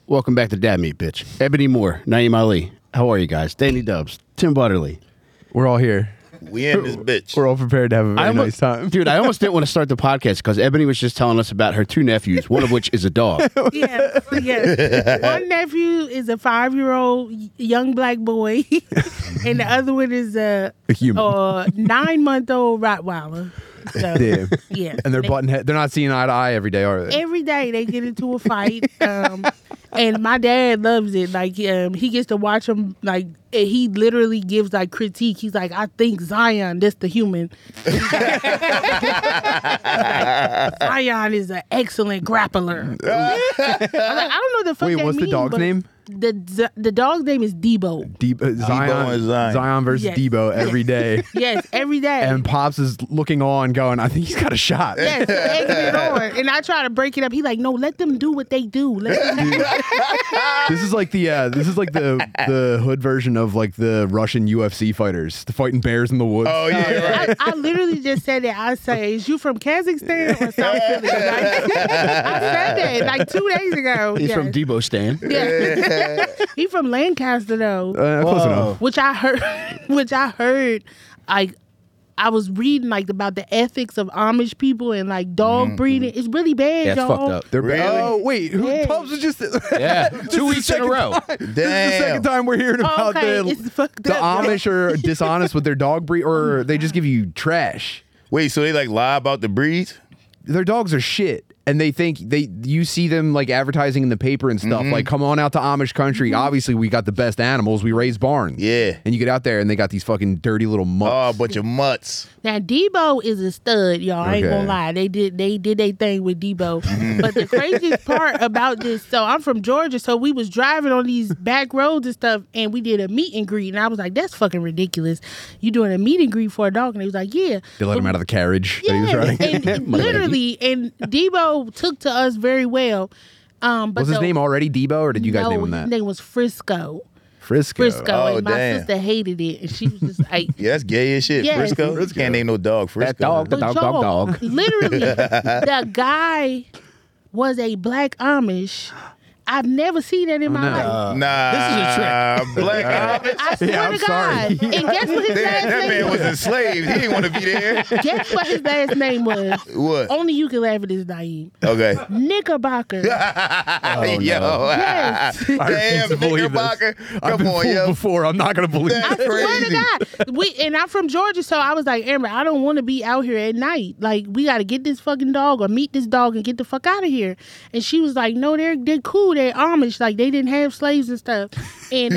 Welcome back to Dad Meat, bitch. Ebony Moore, Naeem Ali. How are you guys? Danny Dubs, Tim Butterly. We're all here. We in this bitch. We're all prepared to have a very nice time. Dude, I almost didn't want to start the podcast because Ebony was just telling us about her 2 nephews, one of which is a dog. Yeah. One nephew is a 5-year-old young black boy, and the other one is a human. 9-month-old Rottweiler. So, Damn. yeah. And they're butting head. They're not seeing eye to eye every day, are they? Every day they get into a fight, and my dad loves it. Like he gets to watch them. Like he literally gives like critique. He's like, I think Zion, that's the human. Zion is an excellent grappler. I'm like, I don't know the fuck. Wait, that what's the mean, dog's but name? The dog's name is Debo. Zion versus Yes. Debo every day. Yes, every day. And Pops is looking on, going, I think he's got a shot. Yes, egging it on. And I try to break it up. He's like, no, let them do what they do. Let them do This is like the hood version of like the Russian UFC fighters, the fighting bears in the woods. Oh, yeah, right. I literally just said that. I say, is you from Kazakhstan or South Philly? Like, I said that like 2 days ago. He's Yes. from Debo Stan. Yeah. He from Lancaster though. Close enough. Which I heard like I was reading like about the ethics of Amish people and like dog breeding. It's really bad, Yeah, it's y'all. fucked up. They're Really? Oh wait, Yeah. Pops was just Yeah, This 2 is weeks the in a second row. time- This is the second time we're hearing about Okay, it's fucked the up, bro. Amish are dishonest with their dog breed, or they just give you trash. Wait, so they like lie about the breeds? Their dogs are shit, and they think you see them like advertising in the paper and stuff. Like, come on out to Amish country. Obviously, we got the best animals. We raise barns. Yeah. And you get out there, and they got these fucking dirty little Oh, mutts. a bunch of mutts. Now Debo is a stud, y'all. I ain't Okay. gonna lie. They did their thing with Debo. But the craziest part about this, so I'm from Georgia, so we was driving on these back roads and stuff, and we did a meet and greet, and I was like, that's fucking ridiculous. You doing a meet and greet for a dog? And he was like, yeah. They let him out of the carriage that he was Yeah, riding. and literally, and Debo took to us very well. But Was his name already Debo, or did you guys no, name him that? His name was Frisco. Frisco. Oh, and my damn. sister hated it, and she was just like, Yeah, that's gay as shit. Yes. Frisco? Can't name no dog Frisco. That dog, the But dog, y'all, dog. literally, the guy was a black Amish. I've never seen that in my life. Nah. This is a trick. Black Amish. I swear I'm to God. sorry. And guess what his last That name man was was? enslaved. He didn't want to be there. Guess what his last name was? What? Only you can laugh at this, Naeem. Okay. Knickerbocker. Yo. Yes. Damn, to believe this. Knickerbocker. I've Come been on, fooled yo. before. I'm not gonna believe That's it. I swear crazy. to God. And I'm from Georgia, so I was like, Amber, I don't want to be out here at night. Like, we got to get this fucking dog or meet this dog and get the fuck out of here. And she was like, no, they're cool. They're Amish. Like, they didn't have slaves and stuff. And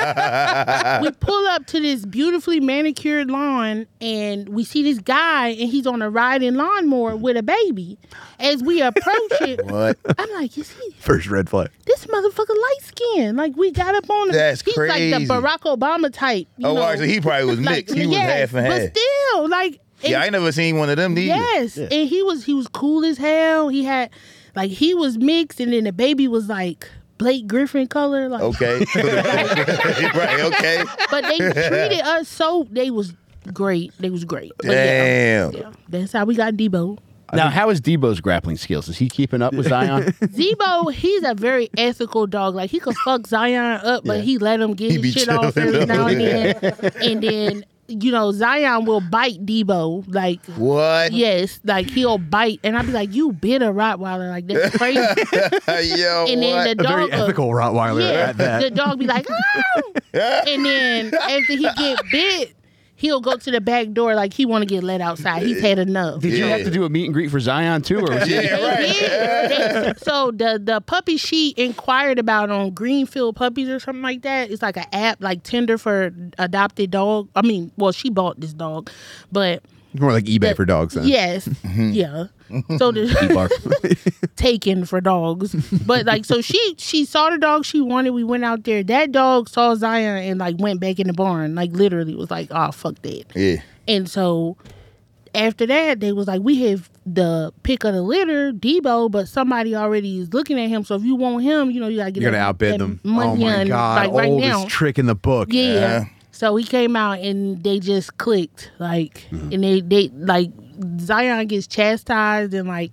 we pull up to this beautifully manicured lawn, and we see this guy, and he's on a riding lawnmower with a baby. As we approach it, What? I'm like, is he? First red flag. This motherfucker light skin. Like, we got up on him. That's He's like crazy. the Barack Obama type. You Oh, know? wow, so he probably was mixed. He was half and half. But still, like, Yeah, I ain't never seen one of them neither. yes, and he was cool as hell. He had, like, he was mixed, and then the baby was like Blake Griffin color, like. Okay. Right, okay. But they treated us so. They was great. They was great. But Damn. yeah, that's how we got Debo. Now, how is Debo's grappling skills? Is he keeping up with Zion? Debo, he's a very ethical dog. Like, he could fuck Zion up, but he let him get He be his shit off every chilling. now and then. And then, you know, Zion will bite Debo. Like, What? yes, like, he'll bite. And I'll be like, you bit a Rottweiler. Like, that's crazy. Yo, And then what? the A very dog, ethical Rottweiler yeah, at that. the dog be like, oh! And then after he get bit, he'll go to the back door like he want to get let outside. He's had enough. Did you Yeah. have to do a meet and greet for Zion too, or was he? Yeah, right. Yeah. So the puppy she inquired about on Greenfield Puppies or something like that. It's like an app like Tinder for adopted dog. I mean, well, she bought this dog, but More like eBay for dogs then. yes, yeah. So the taken for dogs, but like so she saw the dog she wanted. We went out there. That dog saw Zion and like went back in the barn. Like literally was like, oh fuck that. Yeah. And so after that, they was like, we have the pick of the litter, Debo, but somebody already is looking at him. So if you want him, you know, you gotta get You're gonna that- outbid that them. money Oh my on, god! like right Oldest now. trick in the book. Yeah. Yeah. So he came out and they just clicked, like, and they like Zion gets chastised and like,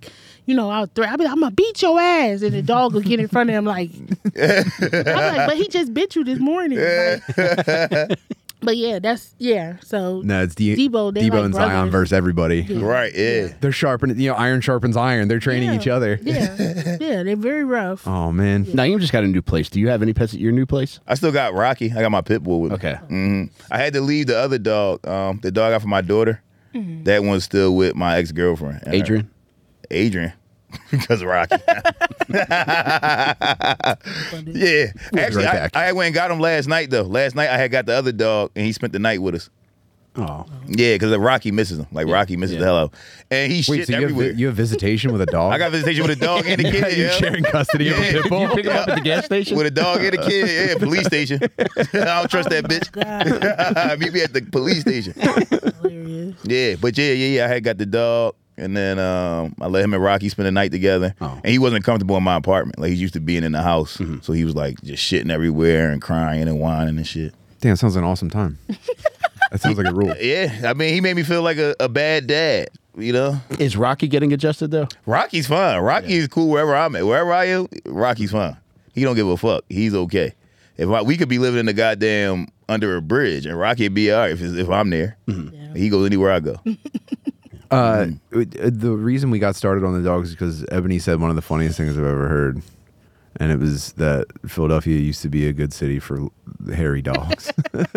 I'll be like, I'm gonna beat your ass, and the dog will get in front of him like, I'm like, but he just bit you this morning. Like, but so No, it's Debo, they're Debo like and Zion brothers. versus everybody. Right, yeah. They're sharpening, iron sharpens iron. They're training each other. Yeah, they're very rough. Oh man. Naeem just got a new place. Do you have any pets at your new place? I still got Rocky. I got my pit bull with me. Okay. I had to leave the other dog, the dog I got for my daughter. That one's still with my ex-girlfriend. Adrian? Adrian. Because of Rocky. Yeah. Actually, right back. I went and got him last night, though. Last night, I had got the other dog, and he spent the night with us. Oh. Yeah, because Rocky misses him. Like, Rocky misses the hell out. And he Wait, shit so everywhere. you have visitation with a dog? I got visitation with a dog and a kid. You're Yeah. sharing custody of a pit bull? You pick him up at the gas station? With a dog and a kid. Yeah, police station. I don't trust that bitch. Meet me at the police station. Hilarious. Yeah, but yeah. I had got the dog, and then I let him and Rocky spend the night together. Oh. And he wasn't comfortable in my apartment. Like, he's used to being in the house. So he was like just shitting everywhere and crying and whining and shit. Damn, sounds like an awesome time. That sounds like a rule. Yeah, I mean, he made me feel like a bad dad, you know? Is Rocky getting adjusted, though? Rocky's fine. Rocky is cool wherever I'm at. Wherever I am, Rocky's fine. He don't give a fuck. He's okay. We could be living in the goddamn under a bridge, and Rocky would be all right if I'm there. He goes anywhere I go. The reason we got started on the dogs is because Ebony said one of the funniest things I've ever heard. And it was that Philadelphia used to be a good city for hairy dogs.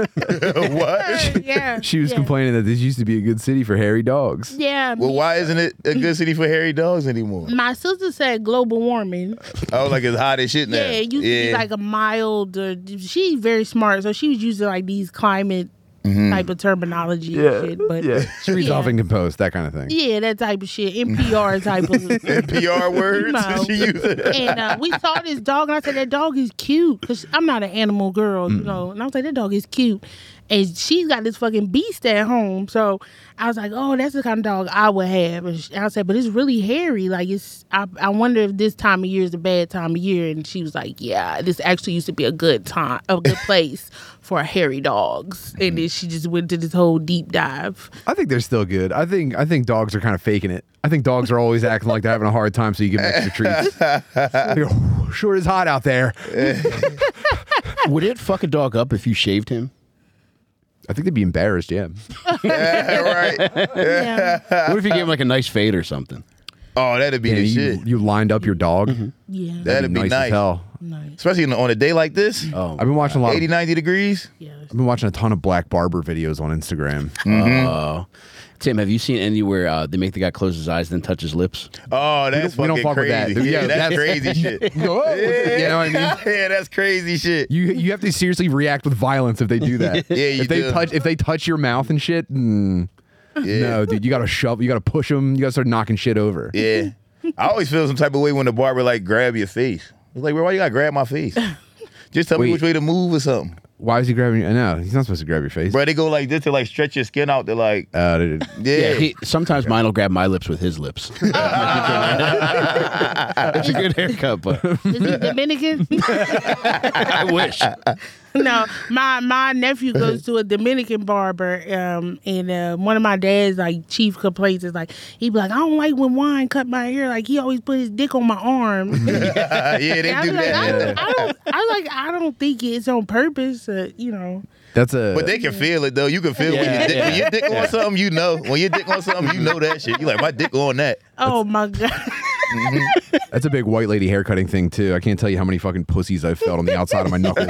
What? Yeah. She was complaining that this used to be a good city for hairy dogs. Yeah. Well, why isn't it a good city for hairy dogs anymore? My sister said global warming. Oh, like it's hot as shit now. Yeah, it used to be like a mild. She's very smart, so she was using like these climate type of terminology and shit. But She reads off and composed, that kind of thing. yeah, that type of shit. NPR type of. NPR words. No. She used. And we saw this dog, and I said, that dog is cute. Because I'm not an animal girl, you know. And I was like, that dog is cute. And she's got this fucking beast at home. So I was like, oh, that's the kind of dog I would have. And I said, but it's really hairy. Like, I wonder if this time of year is a bad time of year. And she was like, yeah, this actually used to be a good place for hairy dogs. And then she just went to this whole deep dive. I think they're still good. I think dogs are kind of faking it. I think dogs are always acting like they're having a hard time, so you give them extra treats. They go, sure is hot out there. Would it fuck a dog up if you shaved him? I think they'd be embarrassed, yeah. Yeah, right. Yeah. What if you gave him like a nice fade or something? Oh, that'd be the shit. You lined up your dog. Yeah. That'd be nice nice. as hell. Nice. Especially on a day like this. Oh, I've been watching a lot. 80, 90 degrees. Yes. I've been watching a ton of Black Barber videos on Instagram. Tim, have you seen any where they make the guy close his eyes and then touch his lips? Oh, that's we don't fucking fuck with that. crazy. Yeah, Yeah, that's that's- crazy shit. You know what I mean? Yeah, that's crazy shit. You have to seriously react with violence if they do that. Yeah, you do. If they touch your mouth and shit. No, dude, you gotta shove. You gotta push them. You gotta start knocking shit over. Yeah. I always feel some type of way when the barber like grab your face. It's like, bro, why you gotta grab my face? Just tell me Wait. which way to move or something. Why is he grabbing you? No, he's not supposed to grab your face. Bro, they go like this to like stretch your skin out to like, Dude, yeah. Sometimes mine will grab my lips with his lips. It's a good haircut, but Is he Dominican? I wish. No, my nephew goes to a Dominican barber, and one of my dad's like chief complaints is like he'd be like, I don't like when Wine cut my hair. Like he always put his dick on my arm. Yeah, they And I do was like, that. I don't think it's on purpose. You know. that's a. But they can feel it though. You can feel when your dick on something, you know. When your dick on something, you know that shit. You like, my dick on that. Oh my god. That's a big white lady haircutting thing too. I can't tell you how many fucking pussies I've felt on the outside of my knuckles.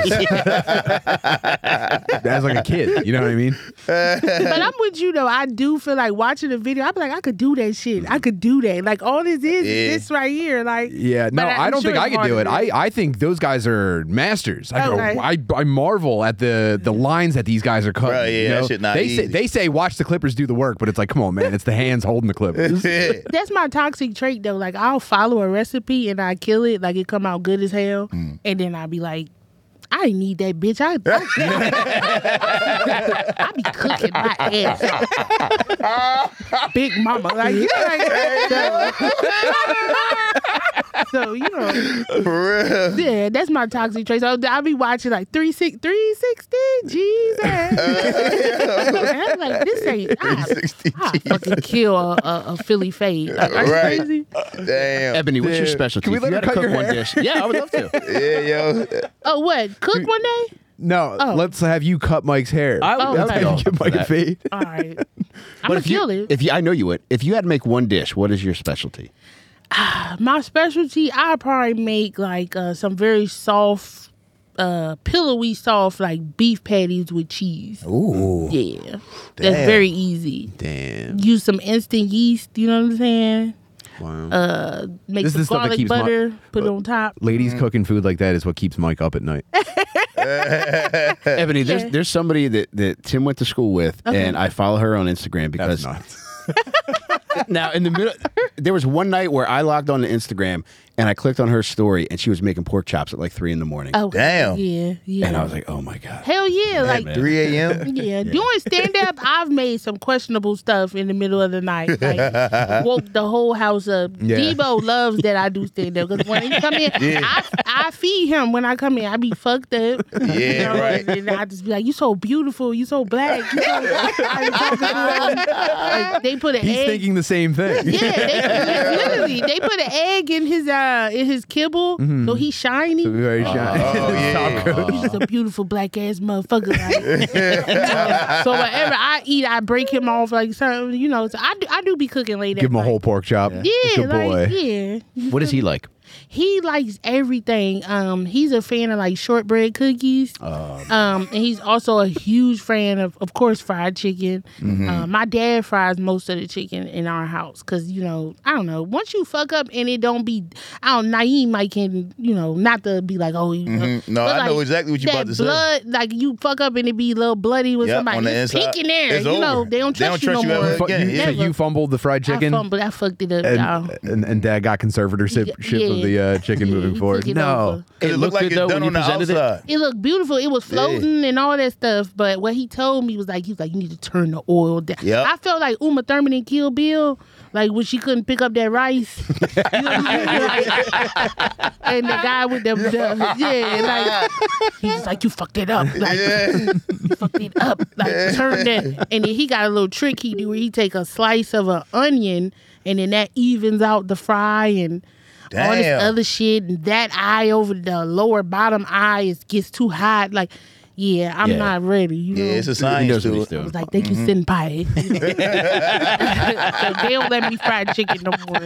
As like a kid, you know what I mean? But I'm with you though. I do feel like watching the video. I'd be like, I could do that shit. I could do that. Like all this is this right here. Like Yeah, no, but I I'm don't sure think I it's could do hard it. to I think those guys are masters. Okay. I marvel at the lines that these guys are cutting. Bro, yeah, you that know? shit not they easy. say watch the clippers do the work, but it's like, come on, man, it's the hands holding the clippers. Yeah. That's my toxic trait though. Like I'll follow a recipe and I kill it, like it come out good as hell, and then I'll be like, I didn't need that bitch. I be cooking my ass. Big mama, like, So, you know. For real. Yeah, that's my toxic trait. So I'll be watching like 360, Jesus. And I'm like, this ain't, I fucking kill a Philly fade. Like, are you Right. crazy? Damn. Ebony, what's your Dude, specialty? can we If let you her had to cut cook your one hair? dish. Yeah, I would love to. Yeah, yo. Oh, what? Cook one day? No, Oh. let's have you cut Mike's hair. I would, Oh, I would okay. be all Give for Mike a that. fade. All right. I'm But going if to kill you, it. if you, I know you would. If you had to make one dish, what is your specialty? My specialty, I'd probably make like some very soft, pillowy soft, like beef patties with cheese. Ooh. Yeah. That's Damn. very easy. Damn. Use some instant yeast, you know what I'm saying? Wow. Make This is some the stuff that garlic keeps my- butter, put it on top. Ladies cooking food like that is what keeps Mike up at night. Ebony, Yeah. there's somebody that Tim went to school with, and I follow her on Instagram That's because nuts. now in the middle, there was one night where I logged on to Instagram and I clicked on her story, and she was making pork chops at like 3 a.m. Oh, Damn. Yeah, yeah. And I was like, oh my god. hell yeah. Like, man. 3 a.m. yeah, doing stand up, I've made some questionable stuff in the middle of the night. Like, woke the whole house up. Yeah. Debo loves that I do stand up because when he come in, I feed him when I come in. I be fucked up. Yeah, right. And I just be like, you so beautiful, you so black. You so, I be talking to him. Like, they put an He's egg. thinking the same thing. Yeah, literally, they put an egg in his kibble, so he's shiny. Very shy. Oh, yeah. He's just a beautiful black ass motherfucker. Like, so whatever I eat, I break him off like something, you know. So I do be cooking late Give at him a night. whole pork chop. Yeah, Good boy. like yeah. What is he like? He likes everything. He's a fan of like shortbread cookies. And he's also a huge fan of course, fried chicken. My dad fries most of the chicken in our house because, you know, I don't know. Once you fuck up and it don't be, Naeem might can, you know, not to be like, oh, you know. No, But, I know like, exactly what you that about to say. blood, like you fuck up and it be a little bloody with Yep, somebody. on the It's inside. pink in there. It's You know, over. they don't trust you no more. ever again. You, Yeah. so you fumbled the fried chicken, I fucked it up, y'all. and Dad got conservatorship of the chicken Yeah, moving he forward. took it No. over. It looked like good, it's though, done when on the you presented it? outside. It looked beautiful. It was floating and all that stuff. But what he told me was like, he was like, you need to turn the oil down. Yep. I felt like Uma Thurman in Kill Bill, like when she couldn't pick up that rice. You know what I mean? Like, and the guy with the like, he's like, you fucked it up. Like, you fucked it up. Like, turn that. And then he got a little trick he do where he take a slice of an onion and then that evens out the fry and all this Damn. other shit, and that eye over the lower bottom eye gets too hot. Like, yeah, I'm Yeah. not ready. You know? Yeah, it's a He science knows what to he's it. doing. I was like, thank you, senpai. So they don't let me fry chicken no more.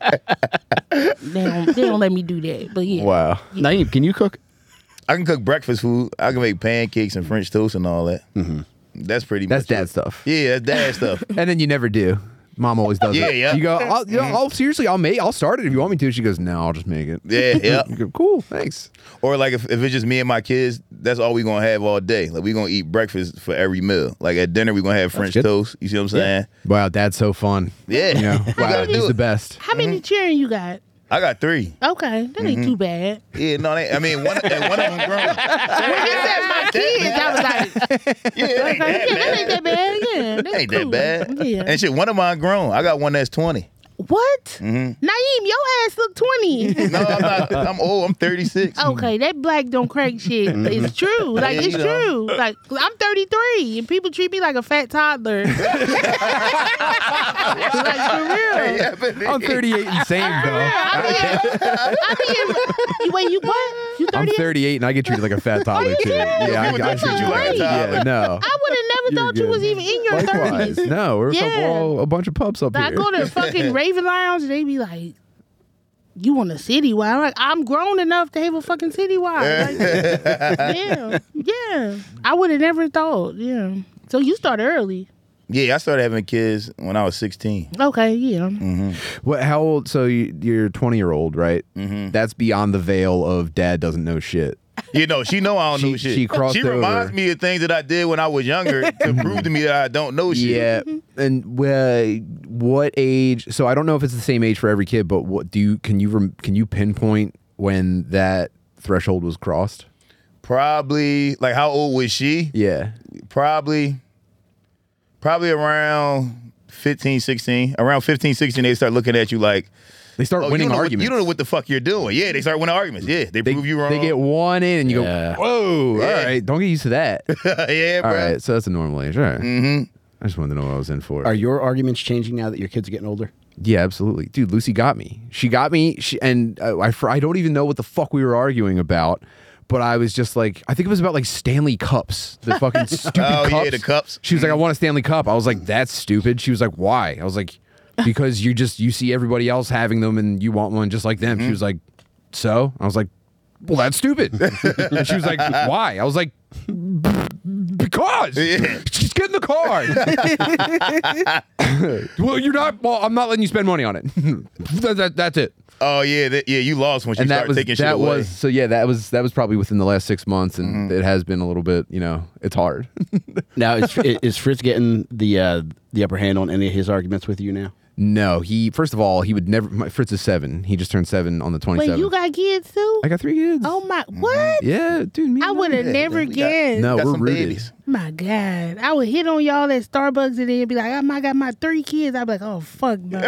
They don't let me do that. But yeah, Wow. Naeem, can you cook? I can cook breakfast food. I can make pancakes and French toast and all that. That's pretty That's much dad it. stuff. Yeah, that's dad stuff. And then you never do. Mom always does Yeah, it. yeah. You go, I'll seriously, I'll start it if you want me to. She goes, no, I'll just make it. Yeah, yeah. You go, cool, thanks. Or like if it's just me and my kids, that's all we gonna have all day. Like we gonna eat breakfast for every meal. Like at dinner we gonna have French good. toast. You see what I'm saying? Wow, dad's so fun. Yeah. You know, wow, gotta he's do the it. best. how many children you got? I got 3. Okay, that ain't too bad. Yeah, no, I mean one of them grown. When you said my kids, I was like, Yeah, it ain't okay, yeah, that ain't that that bad. Yeah, bad. that's Ain't cool. that bad. Yeah. And shit, one of mine grown. I got one that's 20. What? Naeem, your ass look 20. No, I'm not. I'm old. I'm 36. Okay, that black don't crack shit. It's true. Like, Yeah, it's you know. true. Like, I'm 33 and people treat me like a fat toddler. Like, for real. I'm 38 and same though. Wait, you what? You I'm 38? 38 and I get treated like a fat toddler too. Yeah, People I do treat you like a yeah, toddler. no. I would have never You're thought you good. was even in your Likewise. 30s. No, we're Yeah. a bunch of pups up I here. go to fucking Raven Lounge and they be like, you want a citywide? I'm like, I'm grown enough to have a fucking citywide. Like, yeah. I would have never thought. Yeah. So you started early. Yeah, I started having kids when I was 16. Okay, yeah. What? How old? So you're 20-year-old, right? Mm-hmm. That's beyond the veil of dad doesn't know shit. You know, she know I don't know shit. she crossed She reminds over. me of things that I did when I was younger to prove to me that I don't know shit. Yeah. And what age? So I don't know if it's the same age for every kid, but what can you pinpoint when that threshold was crossed? Probably, like, how old was she? Yeah. Probably around 15, 16. Around 15, 16, they start looking at you like, They start winning arguments. You don't know what the fuck you're doing. Yeah, they start winning arguments. Yeah, they prove you wrong. They get one in, and you Yeah. go, whoa, Yeah. all right, don't get used to that. Yeah, bro. All right, so that's a normal age. All right. Mm-hmm. I just wanted to know what I was in for. Are your arguments changing now that your kids are getting older? Yeah, absolutely. Dude, Lucy got me. She got me, and I don't even know what the fuck we were arguing about, but I was just like, I think it was about like Stanley Cups, the fucking stupid Oh, cups. yeah, the cups. She was like, I want a Stanley Cup. I was like, that's stupid. She was like, why? I was like, because you see everybody else having them and you want one just like them. She was like, so? I was like, well, that's stupid. And she was like, why? I was like, because. Yeah. Just get in the car. Well, you're not. Well, I'm not letting you spend money on it. That's it. Oh yeah, you lost when you And started taking shit away. that was probably within the last 6 months, and it has been a little bit. It's hard. Now, is Fritz getting the upper hand on any of his arguments with you now? No, first of all, he would never. Fritz is 7. He just turned 7 on the 27th. Wait, you got kids too? I got 3 kids. Oh my, what? Yeah, dude. Me I would have never guessed. No, Got we're some rooted. babies. My God, I would hit on y'all at Starbucks and then be like, I got my 3 kids. I'd be like, oh fuck no.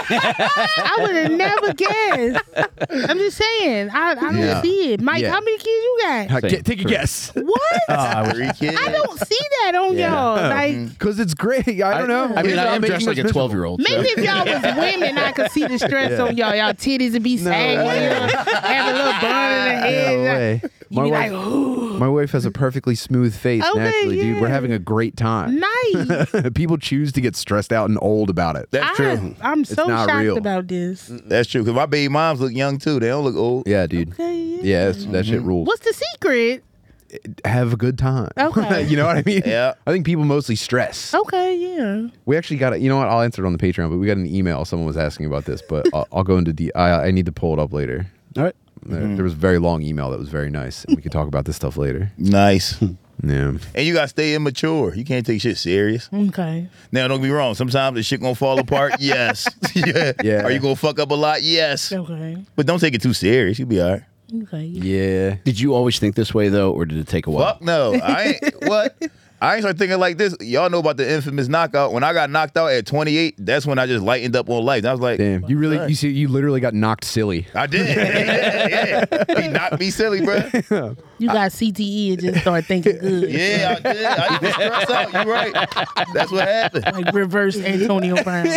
I would have never guessed. I'm just saying, I don't Yeah. see it. Mike, Yeah. how many kids you got? Take a guess. What? 3 kids. I don't see that on y'all. Like, Because it's great. I don't know. I mean, It's I not am making dressed like us a miserable. 12-year-old. maybe if y'all was women, I could see the stress on y'all. Y'all titties would be sagging. Have a little bun in the No head. way. You be like, My wife has a perfectly smooth face Okay, naturally, dude. We're yeah. having a great time. nice. People choose to get stressed out and old about it. That's true. I'm so not shocked real. about this. That's true. Because my baby moms look young too. They don't look old. Yeah, dude. Okay, Yeah, that shit rules. What's the secret? Have a good time. Okay. You know what I mean? Yeah. I think people mostly stress. Okay, yeah. We actually got you know what? I'll answer it on the Patreon, but we got an email. Someone was asking about this, but I'll go into I need to pull it up later. All right. There was a very long email that was very nice, and we can talk about this stuff later. Nice. Yeah. And you gotta stay immature. You can't take shit serious. Okay. Now, don't get me wrong. Sometimes the shit gonna fall apart. Yes. Yeah. Are you gonna fuck up a lot? Yes. Okay. But don't take it too serious. You'll be all right. Okay. Yeah. Did you always think this way though, or did it take a while? Fuck no. I ain't. What? I ain't start thinking like this. Y'all know about the infamous knockout. When I got knocked out at 28, that's when I just lightened up on life. I was like, Damn. You really, you literally got knocked silly. I did. Yeah. He knocked me silly, bro. You got CTE and just start thinking good. Yeah, I did. I used to stress out. You right. That's what happened. Like reverse Antonio Brown.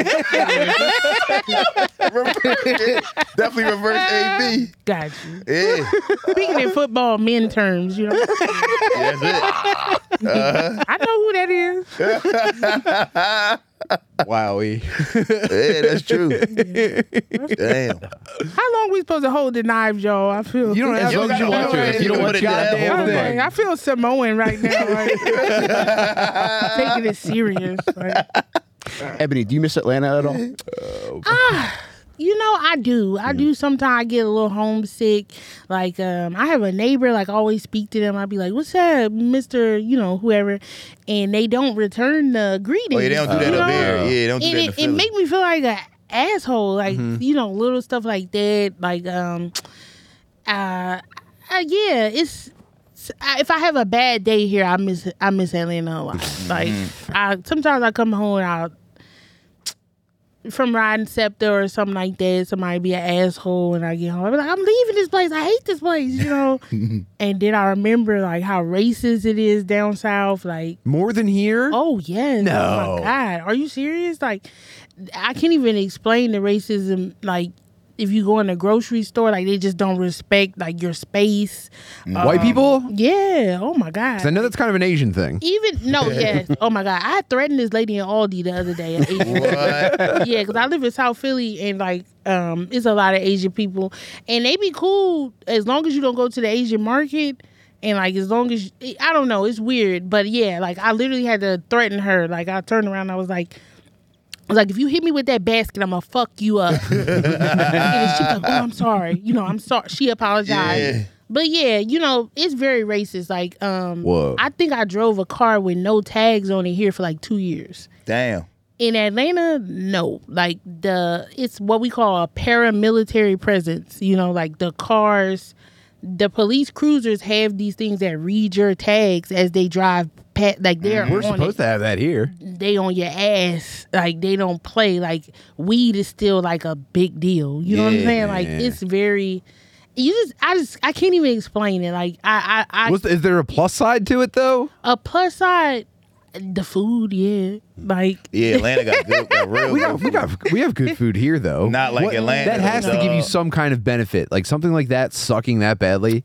Definitely reverse AB. Got you. Yeah. Speaking in football men terms, you know. That's it. I know who that is. Wowie. Yeah, that's true. Damn. How long we supposed to hold the knives, y'all? I feel You don't have As long as you want to. If you don't want to, Goddamn hold thing. on. I feel Samoan right now. Like, taking it serious. Like, Ebony, do you miss Atlanta at all? you know, I do. I do sometimes get a little homesick. Like, I have a neighbor, like, I always speak to them. I'd be like, what's up, Mr., whoever. And they don't return the greetings. Oh, yeah, they don't do that you up know? here. Yeah, they don't do And that in the it Philly. make me feel like an asshole. Like, little stuff like that. Like, yeah, it's... If I have a bad day here, I miss Atlanta a lot. Like, sometimes I come home and from riding SEPTA or something like that, somebody be an asshole and I get home. I be like, I'm leaving this place. I hate this place, And then I remember like how racist it is down south. Like, More than here? oh yes, No. oh my God, are you serious? Like, I can't even explain the racism. Like, if you go in a grocery store, like they just don't respect like your space. White people? Yeah. Oh my God. 'Cause I know that's kind of an Asian thing. Yes. Oh my God. I threatened this lady in Aldi the other day. What? Yeah, because I live in South Philly and like it's a lot of Asian people. And they be cool as long as you don't go to the Asian market. And like as long as I don't know, it's weird. But yeah, like I literally had to threaten her. Like I turned around and I was like, if you hit me with that basket, I'm gonna fuck you up. And she was like, oh, I'm sorry. I'm sorry. She apologized. Yeah. But yeah, it's very racist. Like, Whoa. I think I drove a car with no tags on it here for like 2 years. Damn. In Atlanta, no. Like it's what we call a paramilitary presence. Like the cars, the police cruisers have these things that read your tags as they drive like they're We're on supposed to have that here. they on your ass. Like they don't play. Like weed is still like a big deal. You know what I'm saying? Like it's very. I can't even explain it. Like Is there a plus side to it though? a plus side, the food, yeah. Like Yeah, Atlanta got real good. We have good food here though. Not like Atlanta. That has to give you dog. some kind of benefit, like something like that sucking that badly.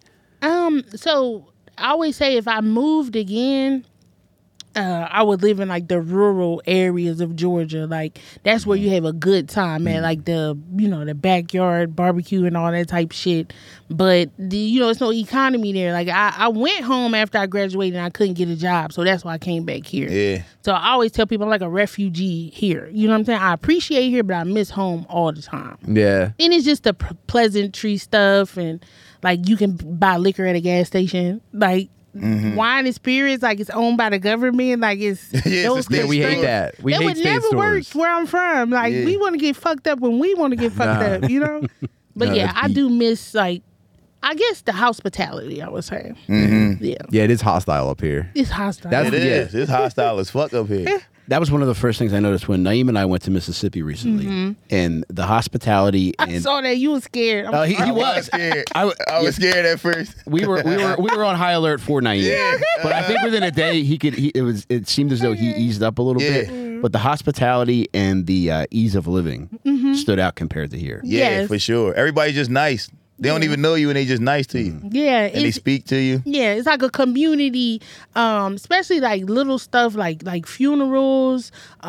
So I always say if I moved again, I would live in like the rural areas of Georgia. Like that's where you have a good time, man. Like the backyard barbecue and all that type shit. But it's no economy there. Like I went home after I graduated and I couldn't get a job, so that's why I came back here. Yeah. So I always tell people I'm like a refugee here. You know what I'm saying? I appreciate here, but I miss home all the time. Yeah. And it's just the pleasantry stuff, and like you can buy liquor at a gas station, like. Wine and spirits, like it's owned by the government, like it's those Yeah, we hate constraints. that. We That hate would state never work stores. where I'm from. Like we want to get fucked up when we want to get fucked up, you know. But No, yeah, that's I deep. do miss I guess the hospitality. I would say, yeah, Yeah, it is hostile up here. it's hostile. That's- It is. Yeah. It's hostile as fuck up here. That was one of the first things I noticed when Naeem and I went to Mississippi recently, and the hospitality. I And saw that you were scared. He I was. scared. I was scared at first. we were on high alert for Naeem. Yeah. But I think within a day it seemed as though he eased up a little Yeah. bit. But the hospitality and the ease of living stood out compared to here. Yeah, Yes. for sure. Everybody's just nice. They don't even know you and they just nice to you. Yeah, And they speak to you. Yeah, it's like a community, especially like little stuff like funerals.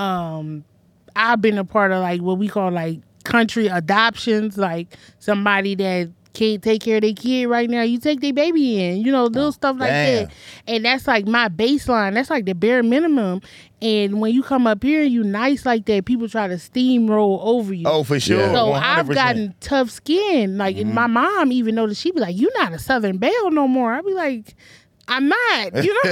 I've been a part of like what we call like country adoptions, like somebody that can't take care of their kid right now, you take their baby in, little stuff like damn. that. And that's like my baseline. That's like the bare minimum. And when you come up here and you nice like that, people try to steamroll over you. Oh, for sure. So 100%. I've gotten tough skin. Like, and my mom even noticed, she'd be like, "You're not a Southern Belle no more." I'd be like, "I'm not."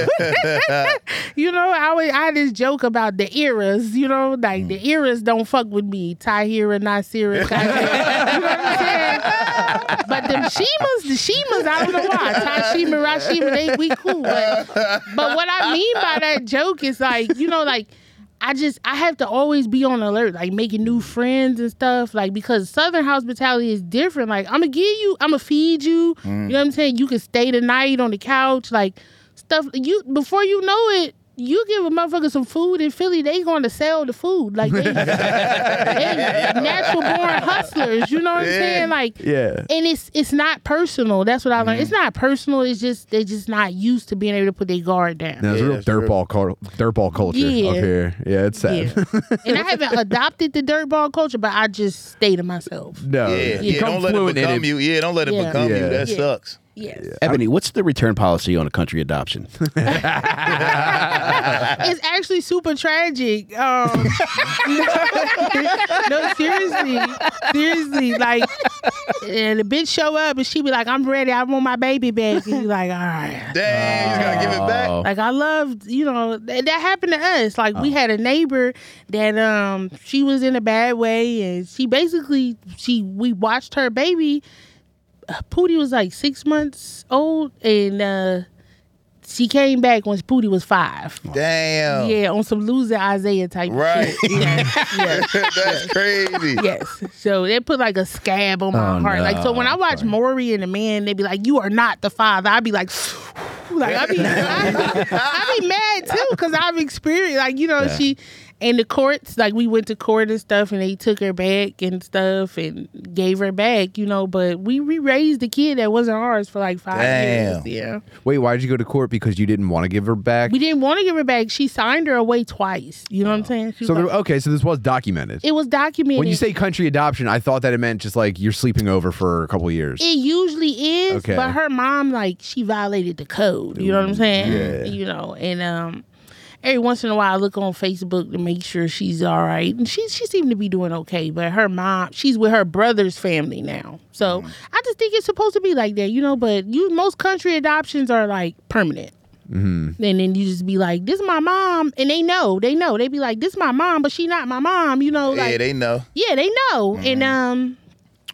I had this joke about the eras, like the eras don't fuck with me. Tahira, Nasira, Tahira. You know what I'm saying? But the Shemas, I don't know why. Tashima, Rashima, we cool. But what I mean by that joke is like, I have to always be on alert, like making new friends and stuff, like because Southern hospitality is different. Like I'm gonna feed you. You know what I'm saying? You can stay the night on the couch, like stuff. Before you know it, you give a motherfucker some food in Philly, they going to sell the food. Like they natural born hustlers. You know what I'm saying? Like Yeah. And it's not personal. That's what I learned. It's not personal. It's just they're just not used to being able to put their guard down. No, it's Yeah, real that's true. dirtball culture Yeah. up here. Yeah, it's sad. Yeah. And I haven't adopted the dirtball culture, but I just stay to myself. No, Yeah, become don't let it fluent in become you. Yeah, don't let it Yeah. become you. Yeah. That Yeah. sucks. Yes. Ebony, what's the return policy on a country adoption? It's actually super tragic. No, seriously. Like, and the bitch show up and she be like, "I'm ready. I want my baby back." And you like, all right. Damn, you gotta give it back. Like I loved, that happened to us. Like we had a neighbor that she was in a bad way, and she basically we watched her baby. Pootie was like 6 months old, and she came back when Pootie was 5. Damn. Yeah, on some loser Isaiah type Right. shit. Yes. That's crazy. Yes. So they put like a scab on my heart. Like, so when I watch Maury and the man, they be like, "You are not the father." I'd be like, I'd be mad too, because I've experienced, like, she, and the courts, like we went to court and stuff, and they took her back and stuff and gave her back, but we raised the kid that wasn't ours for like 5 Damn. years. Yeah. Wait, why did you go to court? Because you didn't want to give her back? We didn't want to give her back. She signed her away twice. You know what I'm saying? She was So, like- okay, so this was documented. it was documented. When you say country adoption, I thought that it meant just like you're sleeping over for a couple of years. It usually is, Okay. but her mom, like, she violated the code. You know what I'm saying? Yeah. And every once in a while I look on Facebook to make sure she's all right. And she seemed to be doing okay. But her mom, she's with her brother's family now. So I just think it's supposed to be like that, but most country adoptions are like permanent. And then you just be like, "This is my mom," and they know. They be like, "This is my mom, but she not my mom," like, Yeah, they know. yeah, they know. And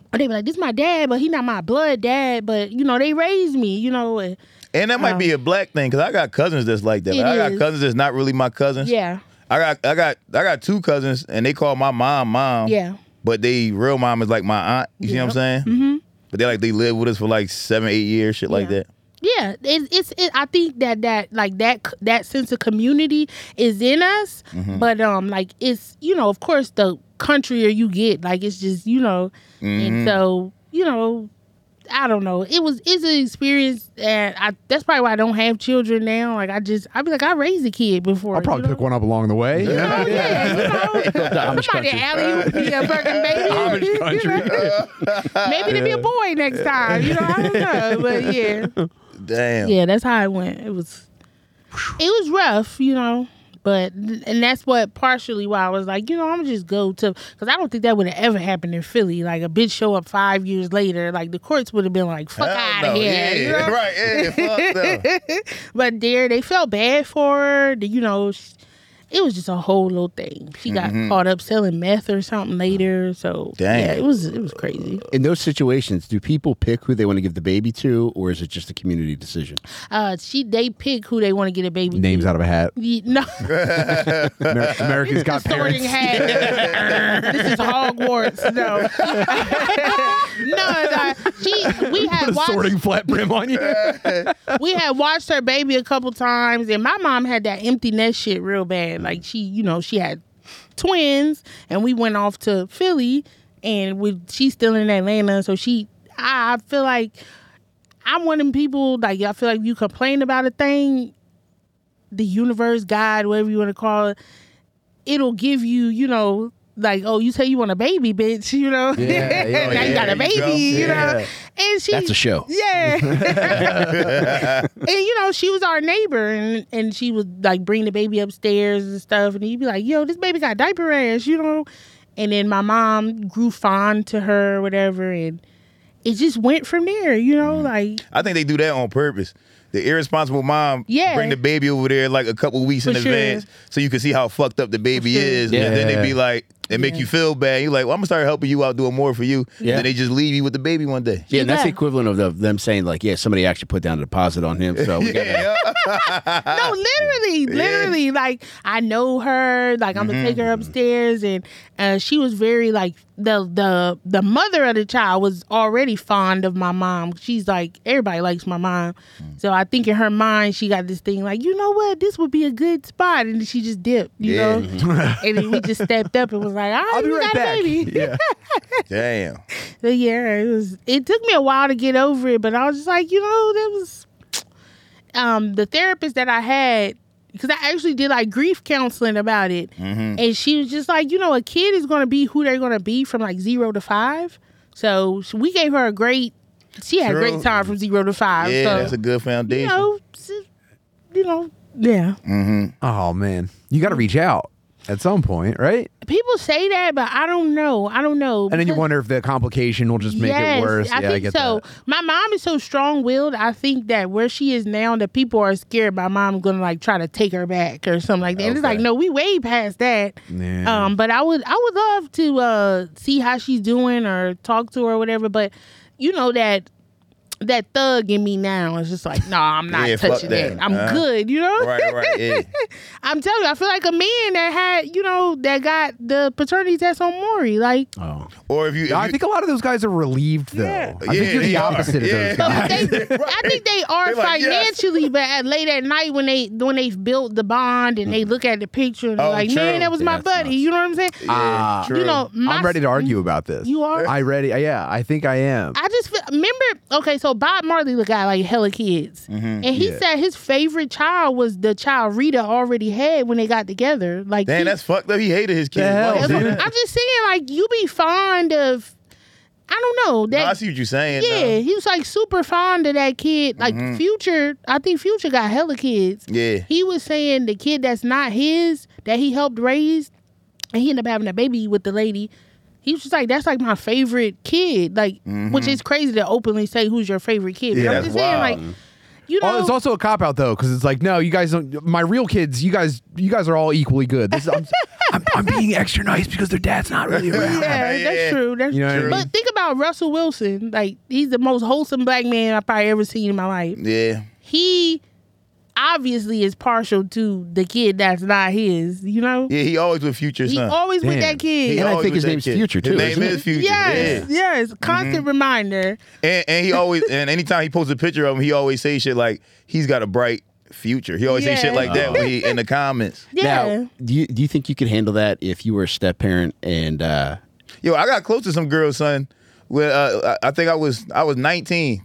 or they be like, this my dad, but he not my blood dad, but you know, they raised me, you know. And that might be a black thing, because I got cousins that's like that. Like, I got cousins that's not really my cousins. Yeah. I got 2 cousins, and they call my mom. Yeah. But they real mom is like my aunt. You see what I'm saying? Mm-hmm. But they live with us for like 7-8 years, shit like that. Yeah, I think that sense of community is in us, but like it's, you know, of course the countryer you get, like it's just, you know, and so, you know, I don't know. It's an experience, and that's probably why I don't have children now. Like I'd be like, I raised a kid before. I'll probably pick one up along the way. You know, somebody alley be a fucking baby. Amish country. Maybe to be a boy next time. You know, I don't know, but yeah. Damn. Yeah, that's how it went. It was rough, you know, and that's what partially why I was like, you know, I'm gonna just go to, because I don't think that would have ever happened in Philly. Like a bitch show up 5 years later, like the courts would have been like, fuck out of here. Yeah, you know? right. Yeah, fuck no. But there, they felt bad for her. You know, it was just a whole little thing. She got caught up selling meth or something later. So Dang. Yeah, it was crazy. In those situations, do people pick who they want to give the baby to, or is it just a community decision? They pick who they want to get a baby Names to. out of a hat. No. America's Got Sorting Parents. hat. This is Hogwarts. No. We had Put a watched. sorting flat brim on you. We had watched her baby a couple times, and my mom had that empty nest shit real bad. Like she had twins, and we went off to Philly, and she's still in Atlanta. So I feel like I'm one of them people. Like I feel like you complain about a thing, the universe, God, whatever you want to call it, it'll give you, you know. Like, oh, you say you want a baby, bitch, you know? Yeah, now you got a baby, you know? And That's a show. Yeah. And, you know, she was our neighbor, and she would, like, bring the baby upstairs and stuff, and you'd be like, yo, this baby got diaper rash, you know? And then my mom grew fond to her or whatever, and it just went from there, you know? Like, I think they do that on purpose. The irresponsible mom bring the baby over there like a couple weeks in advance so you can see how fucked up the baby is. Yeah. And then they be like, they make you feel bad. You're like, well, I'm going to start helping you out, doing more for you. Yeah. Then they just leave you with the baby one day. Yeah, and that's the equivalent of them saying, like, yeah, somebody actually put down a deposit on him. So we got no, literally, like I know her, like I'm gonna take her upstairs, and she was very like the mother of the child was already fond of my mom. She's like, everybody likes my mom, so I think in her mind she got this thing like, you know what, this would be a good spot, and she just dipped, you know, and then we just stepped up and was like, all right, I'll be we right got back. a baby. Yeah. Damn. So yeah, it took me a while to get over it, but I was just like, you know, that was the therapist that I had, because I actually did like grief counseling about it, and she was just like, you know, a kid is going to be who they're going to be from like 0 to 5. So we gave her she had a great time from 0 to 5. Yeah, so, that's a good foundation. you know, yeah. Oh man, you got to reach out at some point, right? People say that, but I don't know. And then you because- wonder if the complication will just make it worse. I Yeah, I think get so. that. My mom is so strong-willed. I think that where she is now, that people are scared my mom's gonna like try to take her back or something like that. And it's like, no, we way past that. Yeah. But I would love to see how she's doing or talk to her or whatever. But you know that thug in me now is just like, no, I'm not Yeah, fuck touching that. that. I'm good, you know? Right, yeah. I'm telling you, I feel like a man that had, you know, that got the paternity test on Maury. Like, Or if you, I think a lot of those guys are relieved, though. Yeah. I think you're they the are. opposite of those Yeah. guys. I think they are They're like, yes. financially, but late at night when they've built the bond and they look at the picture and they're Oh, like, true. man, that was my That's buddy. nuts. You know what I'm saying? Yeah, true. You know, I'm ready to argue about this. You are? Yeah, I think I am. I just remember. Okay, so Bob Marley got like hella kids, and he said his favorite child was the child Rita already had when they got together. Like, Damn, that's fucked up. He hated his kids. hell, Wow. dude? I'm just saying, like, you be fond of. I don't know that. No, I see what you're saying. Yeah, now. he was like super fond of that kid. Like Future, I think Future got hella kids. Yeah. He was saying the kid that's not his, that he helped raise, and he ended up having a baby with the lady. He was just like, that's like my favorite kid. Like, which is crazy to openly say who's your favorite kid. But Yeah, I'm just that's saying, wild. like, you know, Oh, it's also a cop out though, because it's like, no, you guys don't. My real kids, you guys are all equally good. I'm being extra nice because their dad's not really around. yeah, Yeah. that's true. That's You know what I true. mean? But think about Russell Wilson. Like, he's the most wholesome black man I've probably ever seen in my life. Yeah. He obviously is partial to the kid that's not his, you know? Yeah, he always with Future He son. always with Damn. that kid. And I always think his with that name's kid. Future, too, His name isn't is it? Future. Yes, Yeah. yes. Constant reminder. And he always, and anytime he posts a picture of him, he always say shit like he's got a bright future. He always say shit like that when he in the comments. Yeah. Now, do you think you could handle that if you were a step parent and Yo, I got close to some girls, son. When I think I was 19,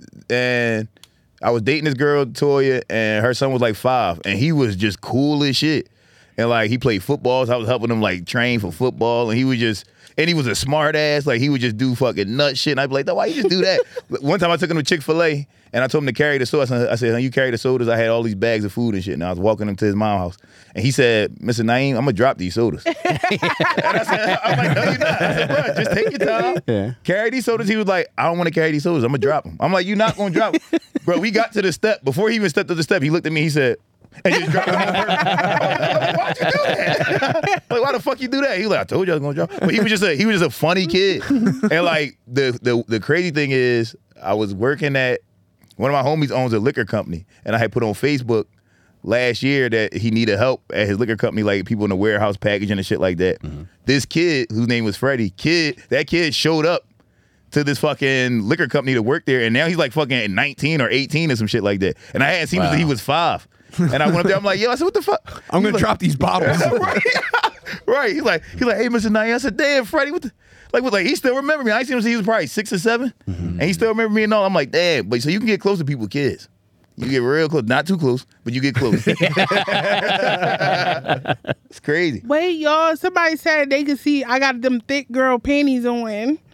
and I was dating this girl Toya, and her son was like 5, and he was just cool as shit. And like he played football, so I was helping him like train for football, and he was just. And he was a smart ass. Like, he would just do fucking nut shit. And I'd be like, why you just do that? One time I took him to Chick-fil-A, and I told him to carry the sodas. I said, you carry the sodas? I had all these bags of food and shit. And I was walking him to his mom's house. And he said, Mr. Naeem, I'm going to drop these sodas. And I said, I'm like, no, you're not. I said, bro, just take your time. Yeah. Carry these sodas. He was like, I don't want to carry these sodas. I'm going to drop them. I'm like, you're not going to drop them. Bro, we got to the step. Before he even stepped to the step, he looked at me. He said, and just dropped them on purpose. Like, why'd you do that? Like, why the fuck you do that? He was like, I told you I was gonna drop. But he was just a funny kid. And like the crazy thing is, I was working at one of my homies owns a liquor company, and I had put on Facebook last year that he needed help at his liquor company, like people in the warehouse packaging and shit like that. This kid, whose name was Freddie, that kid showed up to this fucking liquor company to work there, and now he's like fucking 19 or 18 or some shit like that. And I hadn't seen him since he was 5. And I went up there, I'm like, yo, I said, what the fuck? I'm gonna drop these bottles. Right. Right. He's like, hey, Mr. Naeem. I said, damn, Freddie, what the like he still remember me. I ain't seen him since he was probably 6 or 7. And he still remember me and all. I'm like, damn, but so you can get close to people's kids. You get real close. Not too close, but you get close. It's crazy. Wait, y'all. Somebody said they could see I got them thick girl panties on.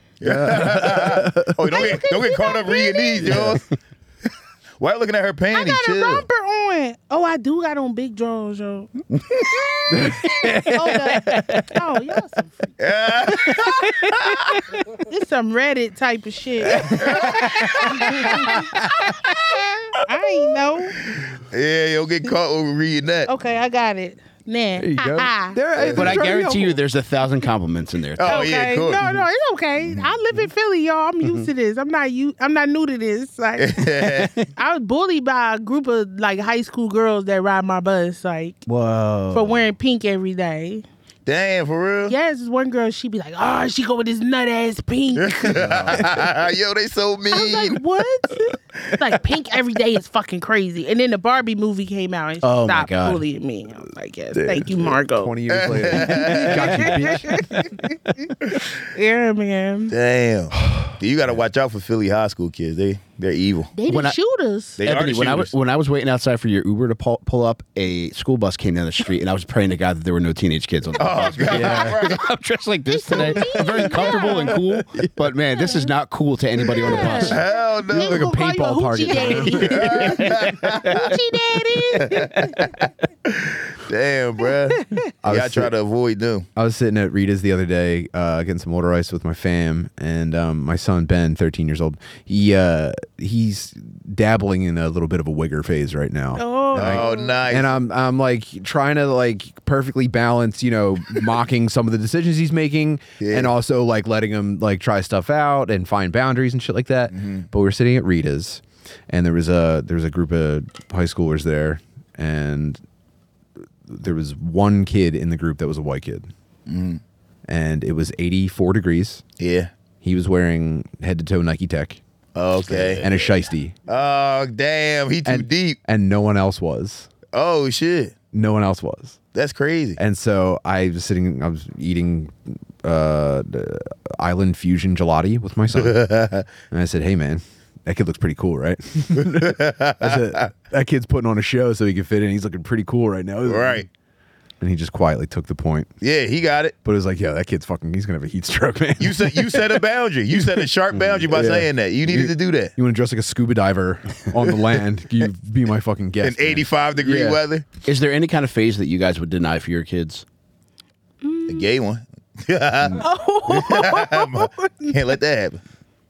Oh, don't get caught up reading these, yo. Why you looking at her I panties? got a Chill. romper on. Oh, I do got on big drawers, yo. Hold up. Oh, y'all some freak. It's some Reddit type of shit. I ain't know. Yeah, you'll get caught over reading that. Okay, I got it. Nah. There you go. but I guarantee you there's 1,000 compliments in there. Oh, Okay. yeah, cool. No, it's okay. I live in Philly, y'all. I'm used to this. I'm not new to this. Like, I was bullied by a group of like high school girls that ride my bus, like Whoa. for wearing pink every day. Damn, for real? Yes, this one girl, she'd be like, "Oh, she go with this nut ass pink." Yo, they so mean. I was like, "What?" Like pink every day is fucking crazy. And then the Barbie movie came out and she Oh, my stopped God. bullying me. I was like, "Yes, thank you, Margot." 20 years later. Got you, bitch. Yeah, man. Damn. You got to watch out for Philly high school kids. They're evil. They When the I- shooters. They are Ebony, the when shooters. I was waiting outside for your Uber to pull up, a school bus came down the street, and I was praying to God that there were no teenage kids on the bus. Oh, God. Right. I'm dressed like this today. I'm very comfortable and cool, but man, this is not cool to anybody on the bus. Hell no. Niggas like a gonna call you paintball hoochie target. daddy. Hoochie daddy. Damn, bruh. was I try to avoid them. I was sitting at Rita's the other day, getting some water ice with my fam, and my son Ben, 13 years old, he's dabbling in a little bit of a wigger phase right now. Oh, Oh, nice. And I'm like trying to like perfectly balance, mocking some of the decisions he's making, Yeah. and also like letting him like try stuff out and find boundaries and shit like that. But we were sitting at Rita's, and there was a group of high schoolers there, and there was one kid in the group that was a white kid, and it was 84 degrees. Yeah. He was wearing head to toe Nike Tech Okay. and a shiesty, Oh, damn. He too and deep. and no one else was. Oh, shit. No one else was. That's crazy. And so I was eating the Island Fusion gelati with my son. And I said, hey, man, that kid looks pretty cool, right? I said, that kid's putting on a show so he can fit in. He's looking pretty cool right now. Right. And he just quietly took the point. Yeah, he got it. But it was like, yo, that kid's fucking, he's going to have a heat stroke, man. You set a boundary. You set a sharp boundary by Yeah. saying that. You needed to do that. You want to dress like a scuba diver on the land? You be my fucking In guest. man. 85-degree Yeah. weather. Is there any kind of phase that you guys would deny for your kids? A gay one. Can't let that happen.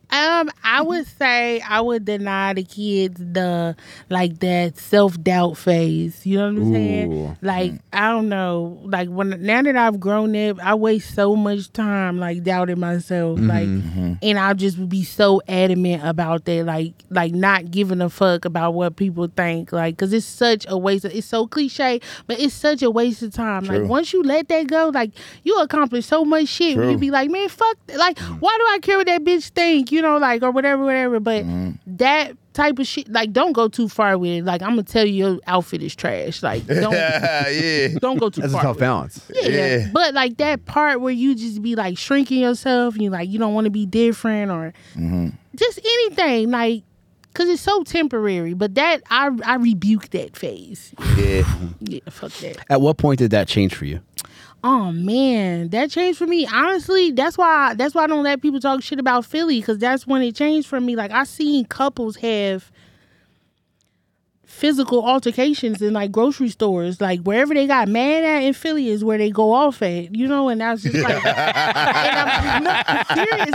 I would say I would deny the kids that self-doubt phase. You know what I'm saying? Like, I don't know. Like, now that I've grown up, I waste so much time like doubting myself. Like, and I'll just be so adamant about that. Like not giving a fuck about what people think. Like, cause it's such a waste. It's so cliche, but it's such a waste of time. True. Like, once you let that go, like you accomplish so much shit. Where you be like, man, fuck. Like, why do I care what that bitch think? You know, like, or whatever. But that type of shit, like, don't go too far with it. Like, I'm gonna tell you your outfit is trash. Like, don't don't go too That's far. a tough with it. balance. Yeah. But like that part where you just be like shrinking yourself, and you like you don't want to be different or just anything, like, cause it's so temporary. But that I rebuke that phase. Yeah, fuck that. At what point did that change for you? Oh man, that changed for me. Honestly, that's why I don't let people talk shit about Philly, because that's when it changed for me. Like, I seen couples have physical altercations in like grocery stores. Like, wherever they got mad at in Philly is where they go off at, you know. And I was just like, and I'm serious.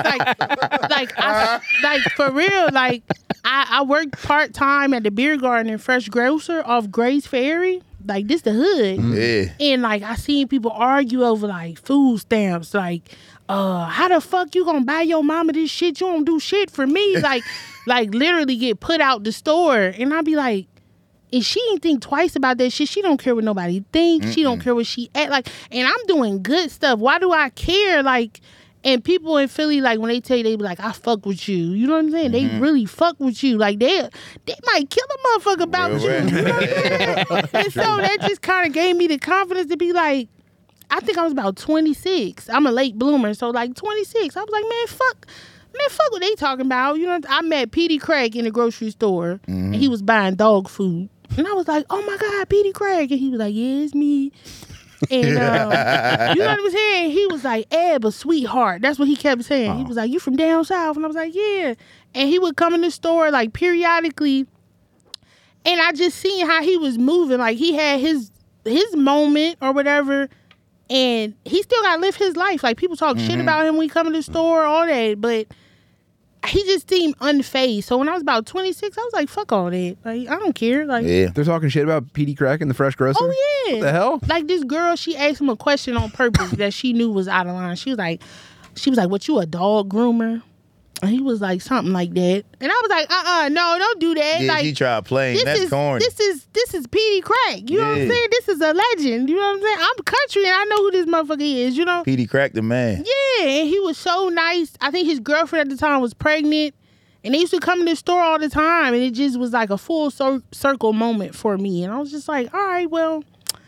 Like for real. Like, I worked part time at the beer garden in Fresh Grocer off Grace Ferry. Like, this the hood. And like, I seen people argue over like food stamps. Like, how the fuck you gonna buy your mama this shit? You don't do shit for me. Like literally get put out the store. And I be like, and she ain't think twice about that shit. She don't care what nobody thinks. She don't care what she act like. And I'm doing good stuff. Why do I care? Like, and people in Philly, like, when they tell you, they be like, I fuck with you. You know what I'm saying? They really fuck with you. Like, they might kill a motherfucker about you. You know what I'm saying? And so that just kind of gave me the confidence to be like, I think I was about 26. I'm a late bloomer. So, like, 26. I was like, man, fuck what they talking about. You know, I met Petey Craig in the grocery store, and he was buying dog food. And I was like, oh, my God, Petey Craig. And he was like, yeah, it's me. And you know what I'm saying? He was like, a sweetheart. That's what he kept saying. He was like, you from down south? And I was like, yeah. And he would come in the store like periodically. And I just seen how he was moving. Like, he had his moment or whatever. And he still got to live his life. Like, people talk shit about him when he come in the store, all that. But he just seemed unfazed. So when I was about 26, I was like, fuck all that. Like, I don't care. Like, They're talking shit about Petey Crack and the Fresh Grocer? Oh, yeah. What the hell? Like, this girl, she asked him a question on purpose that she knew was out of line. She was like, what, you a dog groomer? And he was like, something like that. And I was like, no, don't do that. Yeah, like, she tried playing. That's corny. This is Petey Crack. You know what I'm saying? This is a legend. You know what I'm saying? I'm country and I know who this motherfucker is, you know? Petey Crack the man. Yeah, and he was so nice. I think his girlfriend at the time was pregnant. And they used to come in the store all the time. And it just was like a full circle moment for me. And I was just like, all right, well,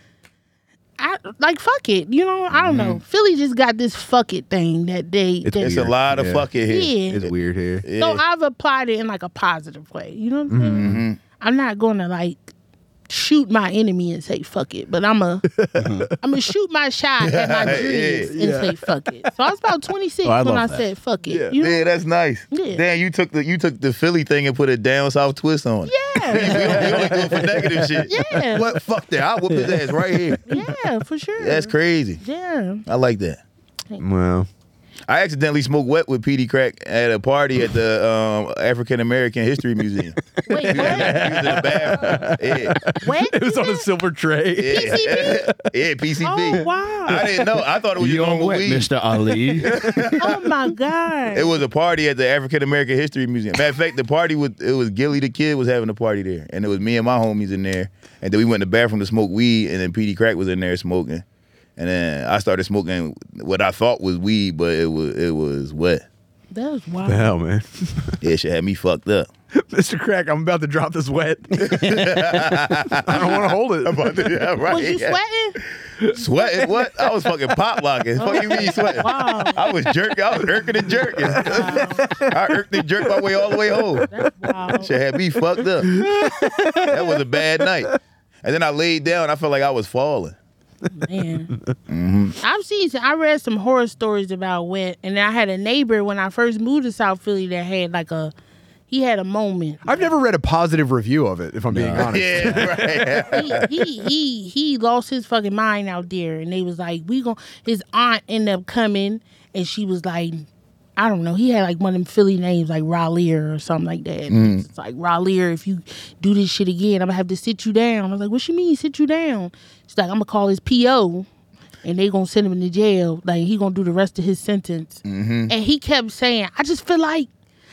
fuck it. You know, I don't know. Philly just got this fuck it thing that It's a lot of fuck it here. Yeah. It's weird here. Yeah. So I've applied it in like a positive way. You know what I'm saying? I'm not going to like shoot my enemy and say fuck it, but I'm a shoot my shot at my dreams and say fuck it. So I was about 26 when I said fuck it. You know? Yeah, that's nice. Yeah. Damn, you took the Philly thing and put a down south twist on it. Yeah. We only do it for negative shit. Yeah. What? Fuck that. I'll whoop his ass right here. Yeah, for sure. That's crazy. Yeah. I like that. Well, I accidentally smoked wet with Petey Crack at a party at the African American History Museum. Wait, what? He was in the bathroom. Yeah. What? it was on a silver tray. Yeah. Yeah, PCB. Oh, wow. I didn't know. I thought it was You just don't normal wet, weed. Mr. Ali. Oh, my God. It was a party at the African American History Museum. Matter of fact, the party it was Gilly the Kid was having a party there, and it was me and my homies in there, and then we went in the bathroom to smoke weed, and then Petey Crack was in there smoking, and then I started smoking what I thought was weed, but it was wet. That was wild. The hell, man. Yeah, shit had me fucked up. Mr. Crack, I'm about to drop this wet. I don't want to hold it. Yeah, right. Was you sweating? Sweating? What? I was fucking pop locking. Fuck you mean sweating? Wow. I was jerking. I was irking and jerking. I irked and jerked my way all the way home. That's wild. Shit had me fucked up. That was a bad night. And then I laid down. I felt like I was falling. Man. I read some horror stories about wet, and I had a neighbor when I first moved to South Philly that had he had a moment. I've never read a positive review of it, if I'm being honest. Yeah, right. He lost his fucking mind out there, and they was like, his aunt ended up coming, and she was like, I don't know. He had like one of them Philly names, like Raleigh or something like that. It's like, Raleigh, if you do this shit again, I'm gonna have to sit you down. I was like, what you mean, sit you down? She's like, I'm gonna call his PO, and they gonna send him to jail. Like, he gonna do the rest of his sentence. And he kept saying, I just feel like.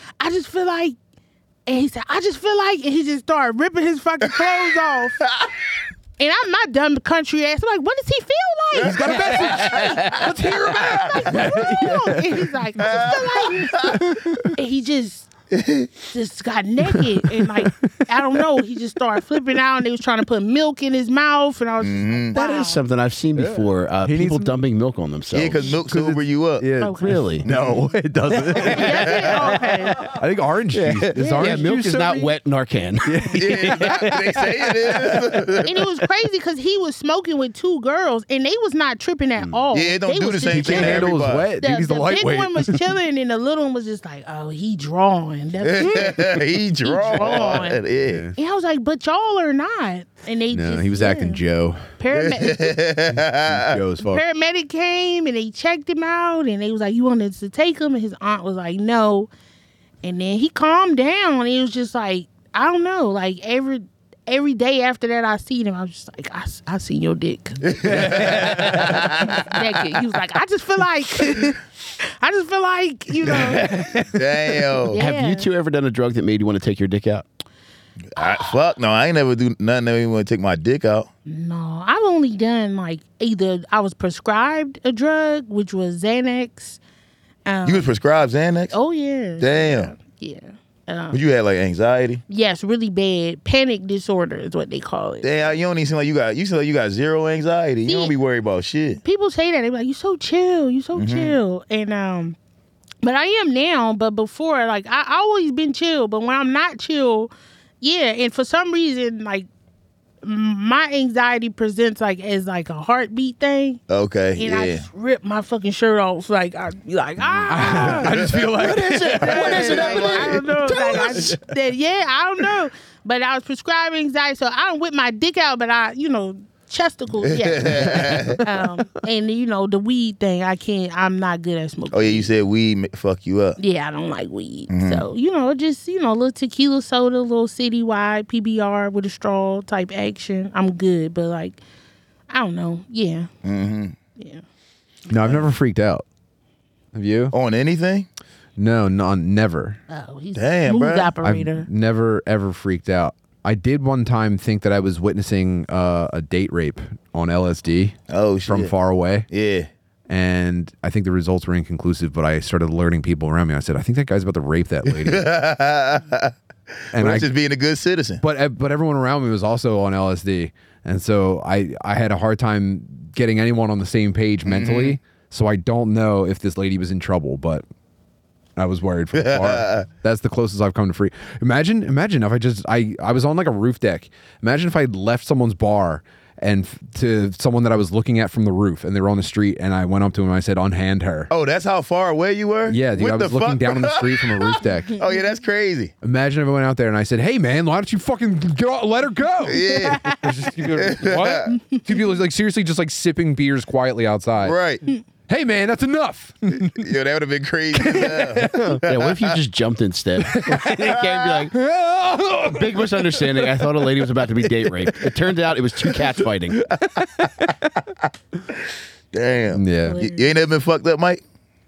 And he said, I just feel like, and he just started ripping his fucking clothes off. And I'm not dumb country ass. I'm like, what does he feel like? He's got a message. Let's hear him out. Like, what's wrong? And he's like, I just feel like, and he just got naked. And like, I don't know, he just started flipping out, and they was trying to put milk in his mouth. And I was just like, wow. That is something I've seen before. People dumping milk on themselves. Yeah, because milk sober you up. Yeah. Okay. Really? No, it doesn't. Oh, okay. I think orange juice. Is orange milk juice is not sober? wet Narcan. Yeah, they say it is. And it was crazy because he was smoking with 2 girls, and they was not tripping at all. Yeah, it don't They do was the same just thing to Handle is everybody. wet. Dude, he's the big lightweight. one was chilling, and the little one was just like, oh, he drawing. That's He drawing. drawing. Yeah. And I was like, but y'all are not. And they No, just, he was acting Joe. Paramedic Joe as fuck. came, and they checked him out, and they was like, you wanted to take him? And his aunt was like, no. And then he calmed down, and he was just like, I don't know, like every day after that I seen him, I was just like, I seen your dick. Naked. He was like, I just feel like, you know. Damn. Yeah. Have you two ever done a drug that made you want to take your dick out? Fuck no, I ain't never do nothing that made me want to take my dick out. No, I've only done like either I was prescribed a drug, which was Xanax. You was prescribed Xanax? Oh yeah. Damn. Yeah. But you had like anxiety? Yes, really bad panic disorder is what they call it. Damn, you don't even seem like you got zero anxiety. You don't be worried about shit. People say that, they be like, "You so chill, you so chill," and but I am now. But before, like I always been chill, but when I'm not chill, yeah, and for some reason, like my anxiety presents like as like a heartbeat thing. Okay, And I just rip my fucking shirt off, like I'd be like, ah. I just feel like What is it? I don't know. Tell Like, us. I don't know. But I was prescribed anxiety, so I don't whip my dick out, but chesticles, yeah. And the weed thing, I'm not good at smoking. Oh yeah, you said weed fuck you up. Yeah, I don't like weed. So, just, a little tequila soda, a little citywide PBR with a straw type action. I'm good, but like, I don't know. Yeah. Yeah. no, I've never freaked out. Have you? On anything? No, never. Oh, he's Damn, a smooth bruh. operator. I've never ever freaked out. I did one time think that I was witnessing a date rape on LSD Oh shit. from far away, Yeah. and I think the results were inconclusive. But I started alerting people around me. I said, I think that guy's about to rape that lady. And That's just being a good citizen. but everyone around me was also on LSD, and so I had a hard time getting anyone on the same page mentally. So I don't know if this lady was in trouble, but I was worried from afar. That's the closest I've come to free. Imagine if I was on like a roof deck. Imagine if I left someone's bar and to someone that I was looking at from the roof, and they were on the street, and I went up to him and I said, "Unhand her." Oh, that's how far away you were? Yeah, dude, What I was the looking fuck? down on the street from a roof deck. Oh yeah, that's crazy. Imagine if I went out there and I said, "Hey man, why don't you fucking let her go?" Yeah. There's just two people, what? Two people like seriously just like sipping beers quietly outside. Right. Hey man, that's enough. Yo, that would have been crazy. Yeah. Yeah, what if you just jumped instead? You can't be like, big misunderstanding. I thought a lady was about to be date raped. It turned out it was 2 cats fighting. Damn. Yeah. You ain't never been fucked up, Mike?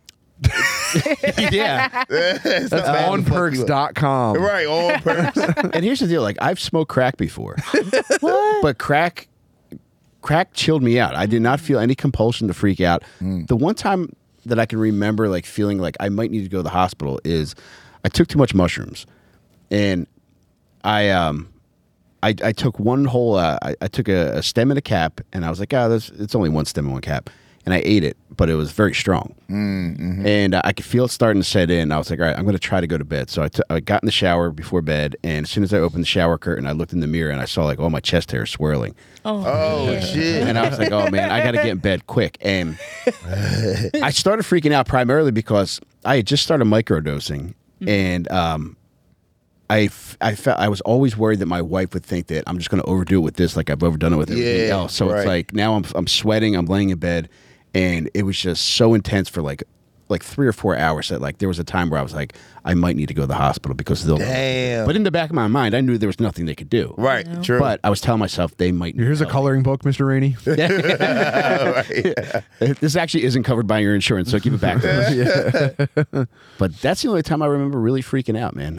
Yeah. That's Onperks.com. Right, on purpose. And here's the deal. Like, I've smoked crack before. What? But crack chilled me out. I did not feel any compulsion to freak out. The one time that I can remember like feeling like I might need to go to the hospital is I took too much mushrooms, and I took one whole I took a stem and a cap, and I was like, it's only one stem and one cap, and I ate it, but it was very strong, and I could feel it starting to set in. I was like, all right, I'm going to try to go to bed. So I got in the shower before bed, and as soon as I opened the shower curtain, I looked in the mirror and I saw like all my chest hair swirling. Oh, shit. And I was like, oh man, I got to get in bed quick. And I started freaking out primarily because I had just started microdosing, and I felt I was always worried that my wife would think that I'm just going to overdo it with this, like I've overdone it with everything else. So it's right. like now I'm sweating, I'm laying in bed, and it was just so intense for like like 3 or 4 hours that like there was a time where I was like, I might need to go to the hospital because they'll. Damn. But in the back of my mind, I knew there was nothing they could do. Right, true. But I was telling myself they might. Here's a coloring book, Mr. Rainey. This actually isn't covered by your insurance, so give it back to us. But that's the only time I remember really freaking out, man.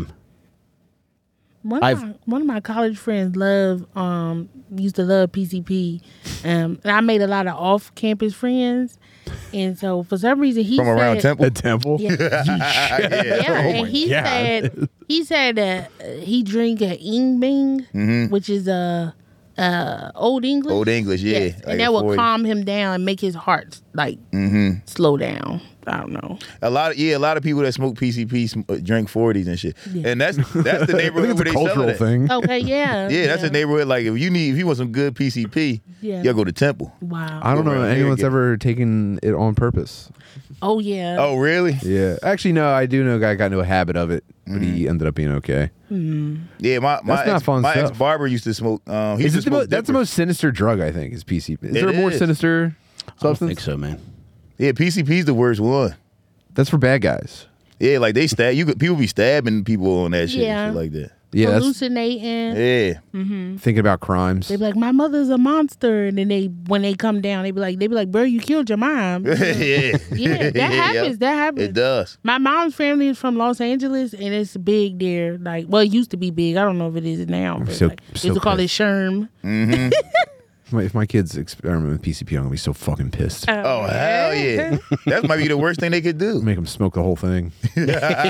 One of my college friends used to love PCP, and I made a lot of off-campus friends, and so for some reason he From said, around Temple? Temple. yeah, Yeah. and he said that he drink a Ing Bing, which is Old English. Old English, yeah. Yes. Like And that will 40. calm him down and make his heart like slow down. I don't know. A lot of people that smoke PCP drink 40s and shit. Yeah. And that's the I think neighborhood it's where a they sell cultural it. thing. Okay, yeah. Yeah, that's a neighborhood. Like if you want some good PCP, Yeah. you gotta go to Temple. Wow. I don't know Around here, anyone's get- ever taken it on purpose. Oh yeah. Oh, really? Yeah. Actually, no, I do know a guy got into a habit of it, but he ended up being okay. Yeah, my That's not fun my stuff. ex barber used to smoke. He used to smoke That's the dippers. most sinister drug, I think, is PCP. Is there a more is. sinister I don't substance? think so, man. Yeah, PCP's the worst one. That's for bad guys. Yeah, like they stab people be stabbing people on that shit, Yeah. and shit like that. Yeah, that's Hallucinating. Yeah, thinking about crimes. They be like, my mother's a monster, and then when they come down, they be like, bro, you killed your mom. yeah, Yeah, that happens. That happens. It does. My mom's family is from Los Angeles, and it's big there. Like, well, it used to be big. I don't know if it is now. But so- like, they so used to call it pissed. Sherm. If my kids experiment with PCP, I'm gonna be so fucking pissed. Oh hell yeah, that might be the worst thing they could do. Make them smoke the whole thing, Oh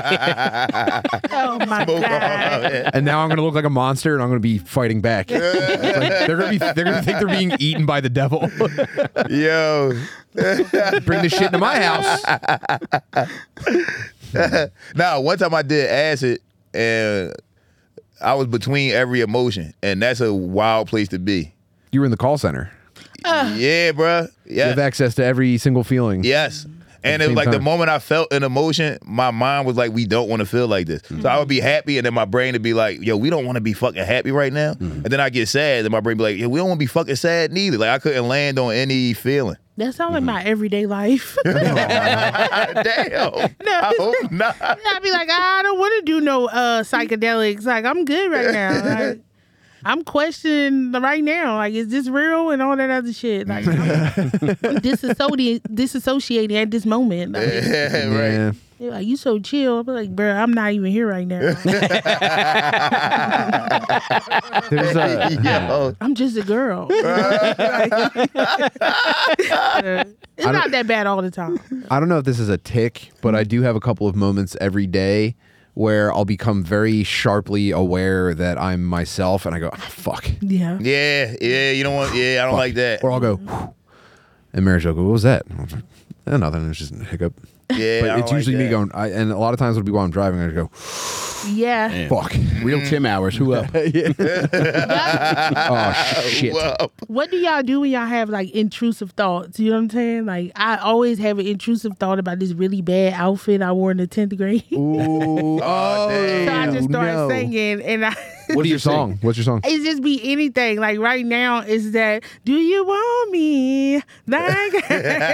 my Smoke god. all that. and now I'm gonna look like a monster, and I'm gonna be fighting back. It's like, they're gonna think they're being eaten by the devil. Yo, Bring this shit into my house. now one time I did acid and I was between every emotion, and that's a wild place to be. You were in the call center. Yeah, bruh. You have Yeah. access to every single feeling. Yes. And the it was same like the time. moment I felt an emotion, my mind was like, we don't want to feel like this. So I would be happy, and then my brain would be like, yo, we don't want to be fucking happy right now. And then I get sad, and my brain be like, yo, we don't want to be fucking sad neither. Like I couldn't land on any feeling. That sounds like my everyday life. Damn. I hope not. I'd be like, I don't want to do no psychedelics. Like, I'm good right now. Like, I'm questioning right now. Like, is this real and all that other shit? Like, I'm disassociating at this moment. Like, Yeah, right. Yeah. they're like, you so chill. I'm like, bro, I'm not even here right now. There's a Yo. I'm just a girl. It's not that bad all the time. I don't know if this is a tick, but I do have a couple of moments every day where I'll become very sharply aware that I'm myself, and I go, fuck. Yeah. Yeah, you don't want, I don't like that. Or I'll go, whew. And Mary's like, what was that? And I was like, nothing, it's just a hiccup. Yeah, But I don't it's usually like me that. going, and a lot of times it'll be while I'm driving, I just go, Yeah. fuck. Real Tim hours. Who up? Oh, shit. Well, What do y'all do when y'all have like intrusive thoughts? You know what I'm saying? Like, I always have an intrusive thought about this really bad outfit I wore in the 10th grade. Ooh. Oh, damn. So I just started no. singing, and What's your song? What's your song? it's just be anything. Like right now, is that do you want me? Like, I'm like,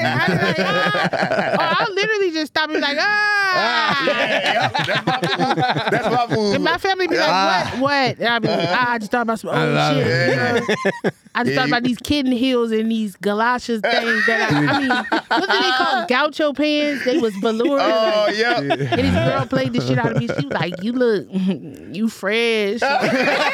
or I'll literally just stop and be like, yeah, that's my move. And my family be like, what? And I be like, I just thought about some old love shit. it. You know? I just thought about these kitten heels and these galoshes things that I mean, what do they call gaucho pants? They was velour. Oh, Like, yeah. and this girl played the shit out of me. She was like, you look, you fresh. And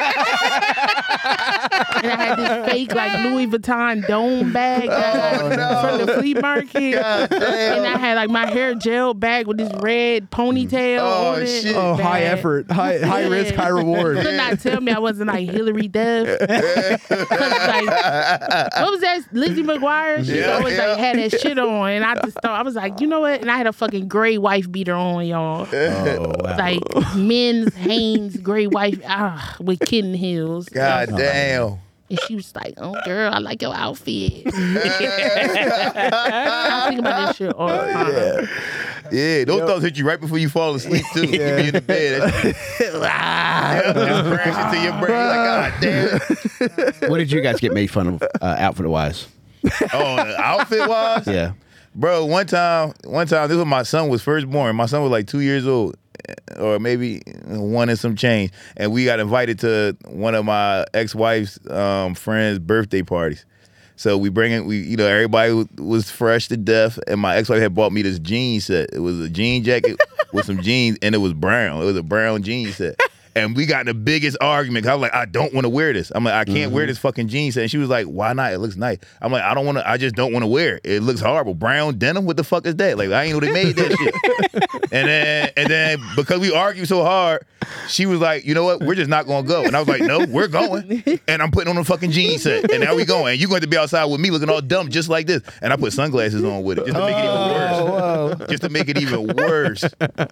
I had this fake like Louis Vuitton dome bag from the flea market. And I had like my hair gel bag with this red ponytail Oh, on it. shit. Oh, high Bad. effort, high risk, high reward. Could not tell me I wasn't like Hillary Duff. 'Cause, like, what was that? Lizzie McGuire? She Yeah, always yeah. like had that shit on, and I just thought I was like, you know what? And I had a fucking gray wife beater on, y'all. Oh, wow. Like men's Hanes gray wife with kitten heels. God damn. And she was like, "Oh, girl, I like your outfit." I think about this shit all the time. Yeah, those thoughts hit you right before you fall asleep too. You be in the bed, just crash into your brain. Like, God damn. What did you guys get made fun of outfit wise? Oh, outfit wise, Yeah. Bro, one time, this was my son was first born. My son was like 2 years old, or maybe 1 and some change, and we got invited to one of my ex-wife's friends' birthday parties. So everybody was fresh to death, and my ex-wife had bought me this jean set. It was a jean jacket with some jeans, and it was brown. It was a brown jean set. And we got in the biggest argument. 'Cause I was like, I don't want to wear this. I'm like, I can't wear this fucking jean set. And she was like, why not? It looks nice. I'm like, I just don't want to wear it. It looks horrible. Brown denim? What the fuck is that? Like, I ain't know they made that shit. And then because we argued so hard, she was like, you know what? We're just not going to go. And I was like, no, we're going. And I'm putting on a fucking jean set. And now we going. And you're going to be outside with me looking all dumb just like this. And I put sunglasses on with it just to make it even worse. Just to make it even worse.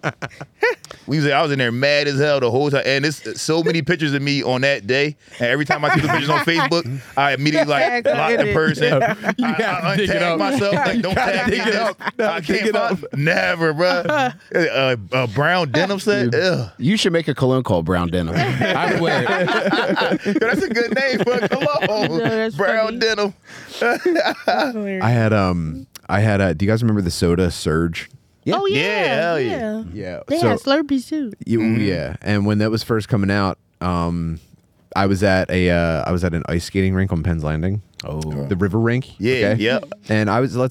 I was in there mad as hell the whole time. And there's so many pictures of me on that day. And every time I see the pictures on Facebook, I immediately like block the person. I untag myself. Like, don't tag me. I can't find. Never, bro. A brown denim set. Ugh. You should make a cologne called Brown Denim. I would wear it. That's a good name for a cologne. No, Brown denim. I had. Do you guys remember the soda Surge? Oh yeah, Yeah, hell yeah. Yeah. They had Slurpees too. Yeah. And when that was first coming out, I was at an ice skating rink on Penn's Landing. Oh, The river rink. Yeah, okay? yep. And I was near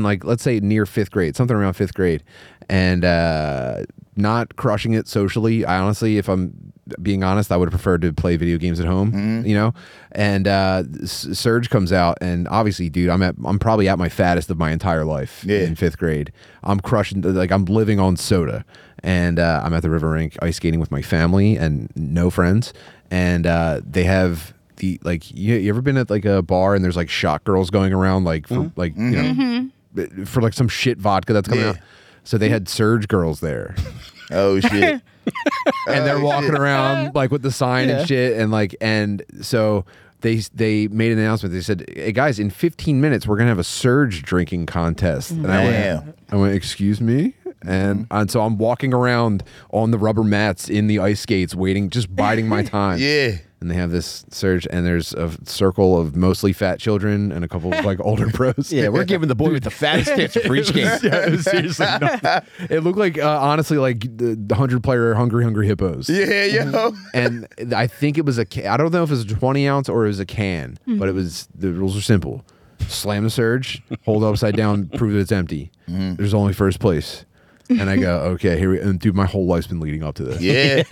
5th grade, something around 5th grade, and not crushing it socially. I honestly, if I'm being honest, I would have preferred to play video games at home, you know. And Surge comes out, and obviously, dude, I'm probably at my fattest of my entire life in 5th grade. I'm crushing, like I'm living on soda, and I'm at the river rink ice skating with my family and no friends, and they have. You ever been at like a bar and there's like shot girls going around like for like you know for like some shit vodka that's coming out? So they had Surge girls there. Oh shit. And they're walking around like with the sign and shit, and so they made an announcement. They said, "Hey guys, in 15 minutes we're gonna have a Surge drinking contest." And I went, "Excuse me?" And so I'm walking around on the rubber mats in the ice skates, waiting, just biding my time. Yeah. And they have this Surge, and there's a circle of mostly fat children and a couple of like older pros. yeah, we're giving the boy with the fattest tits for each game. Yeah, it was seriously nuts. It looked like honestly like the 100-player Hungry Hippos. Yeah, yo. And I think it was I don't know if it was a 20 ounce or it was a can, but the rules are simple: slam the Surge, hold it upside down, prove that it's empty. There's only first place. And I go, okay, and dude, my whole life's been leading up to this. Yeah.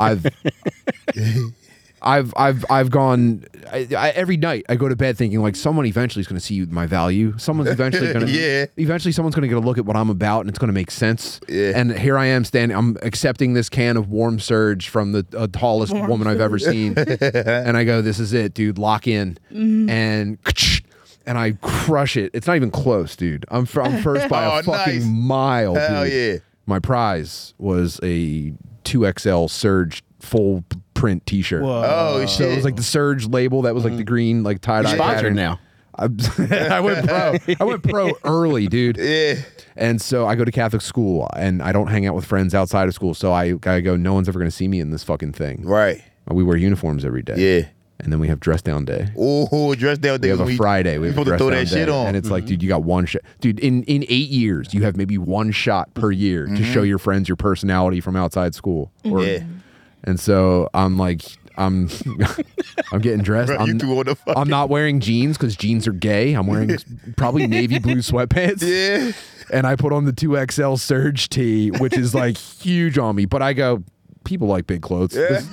I've gone every night. I go to bed thinking like someone eventually is going to see my value. Someone's eventually going to eventually someone's going to get a look at what I'm about, and it's going to make sense. Yeah. And here I am standing. I'm accepting this can of warm Surge from the tallest woman I've ever seen, and I go, "This is it, dude. Lock in." And I crush it. It's not even close, dude. I'm first by a fucking mile. Hell dude. yeah. My prize was a 2XL Surge full print T-shirt. Oh So shit. it was like the Surge label that was like the green like tie-dye Sponsored pattern. now. I went pro. I went pro early, dude. Yeah. And so I go to Catholic school, and I don't hang out with friends outside of school. So I go, no one's ever going to see me in this fucking thing. Right. We wear uniforms every day. Yeah. And then we have dress down day. Oh, dress down day. We have a Friday. We have a supposed to dress throw down that shit day. on. And it's like, dude, you got one shot. Dude, in 8 years, you have maybe one shot per year to show your friends your personality from outside school. Yeah. And so I'm like, I'm getting dressed. Bro, you two on the fucking... I'm not wearing jeans because jeans are gay. I'm wearing probably navy blue sweatpants. Yeah. And I put on the 2XL Surge tee, which is like huge on me. But I go, people like big clothes. This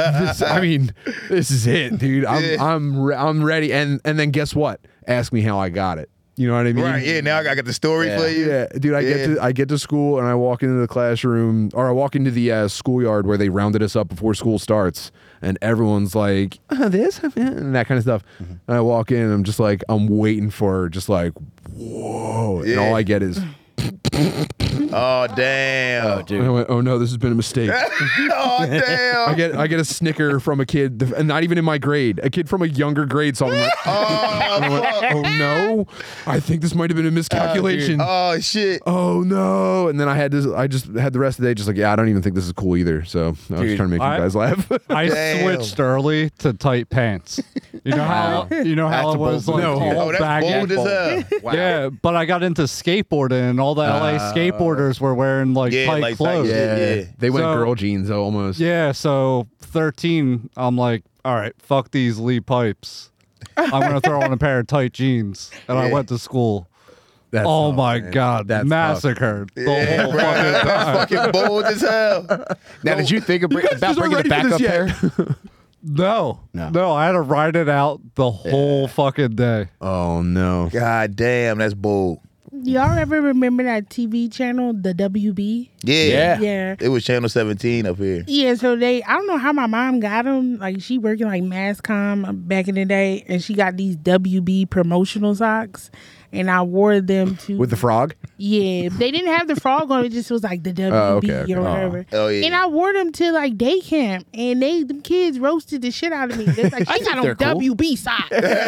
is it, dude. I'm ready. And then guess what? Ask me how I got it. You know what I mean? Right. Yeah. Now I got the story for you. Yeah, dude. I get to school and I walk into the classroom, or I walk into the schoolyard where they rounded us up before school starts, and everyone's like, this and that kind of stuff. And I walk in, and I'm just like, I'm waiting for just like, whoa, and all I get is. Oh damn. Oh, And I dude. went, oh no, this has been a mistake. Oh damn. I get a snicker from a kid, and not even in my grade. A kid from a younger grade saw me. And I went, oh no, I think this might have been a miscalculation. Oh shit. Oh no! And then I just had the rest of the day just like, yeah, I don't even think this is cool either. So I was Dude, trying to make you guys laugh. I Damn. switched early to tight pants. You know how That's a it was bold like move. all Oh, that's baggy. bold as hell. Yeah, but I got into skateboarding, and all the LA skateboarders were wearing like Yeah, tight like tight clothes. shit. Yeah. They went So- girl jeans though, almost. Yeah, so 13, I'm like, all right, fuck these Lee pipes. I'm gonna throw on a pair of tight jeans, and I Yeah. went to school. That's Oh tough, my man. god, That's tough. massacred the Yeah, whole bro, fucking that's time. fucking bold as hell. Now, did you think guys about just bringing aren't it back ready up for there? this No, No. I had to ride it out the whole fucking day. Oh no! God damn, that's bold. Y'all ever remember that TV channel, the WB? Yeah. Yeah. It was channel 17 up here. Yeah, so I don't know how my mom got them. Like, she working like Masscom back in the day, and she got these WB promotional socks, and I wore them to. With the frog? Yeah, they didn't have the frog on it, just was like the WB okay. or whatever. Oh, yeah. And I wore them to like day camp, and them kids roasted the shit out of me. They're like, she got on they're cool. WB socks.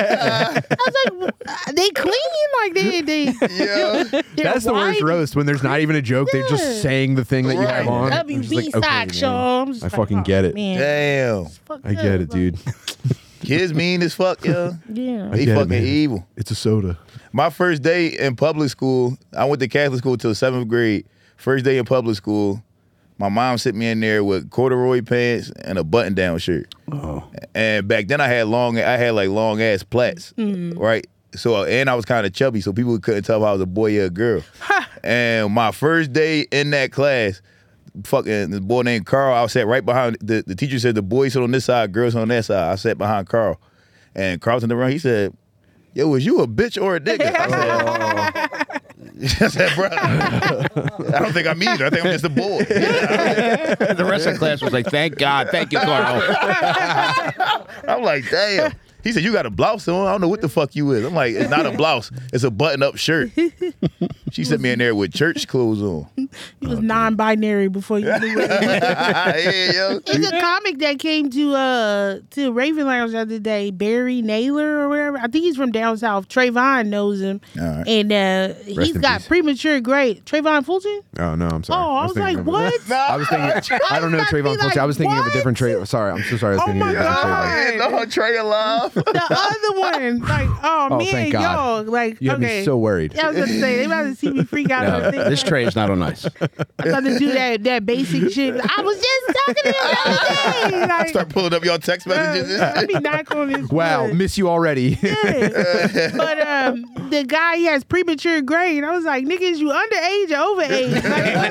I was like, they clean? Like, they Yeah. That's the worst white. roast when there's not even a joke. They're Yeah. just saying the thing that you have Right. on. WB It's just like, socks, okay, man. y'all. I'm just I like, fucking oh, get it. Man. Damn. Fucked I get up, it, dude. Kids mean as fuck, yo. Yeah. They get it, fucking man. evil. It's a soda. My first day in public school, I went to Catholic school till 7th grade. First day in public school, my mom sent me in there with corduroy pants and a button-down shirt. Oh. And back then I had long ass plaits, right? So and I was kind of chubby, so people couldn't tell if I was a boy or a girl. And my first day in that class, fucking this boy named Carl, I sat right behind the teacher said the boys sit on this side, girls on that side. I sat behind Carl. And Carl turned around, he said, yo, was you a bitch or a nigga? I said, bro, I don't think I'm either. I think I'm just a boy. The rest of the class was like, thank God. Thank you, Carl. I'm like, damn. He said, you got a blouse on? I don't know what the fuck you is. I'm like, it's not a blouse. It's a button-up shirt. She sent me in there with church clothes on. He was non-binary before you knew it. Yeah, yo. It's a comic that came to Raven Lounge the other day, Barry Naylor or whatever. I think he's from down south. Trayvon knows him. All right. And he's in got peace. premature grade. Trayvon Fulton? Oh no, I'm sorry. Oh, I was like, thinking of- what? I was thinking. I don't know was about to Trayvon be Fulton. I was thinking of a like, different what? Trayvon. Sorry, I'm so sorry. I was Oh thinking my of a different God. Trayvon. No, Trey alive. The other one. Like, oh, Oh, man, thank God. y'all. Like, You have okay. me so worried. Yeah, I was about to say, they about to see me freak out. on the thing. This tray is not on ice. I'm about to do that basic shit. I was just talking to him the other day. Like, Start pulling up your text messages. let me knock on this Wow, wood. miss you already. Yeah. But the guy, he has premature grade. I was like, nigga, is you underage or overage?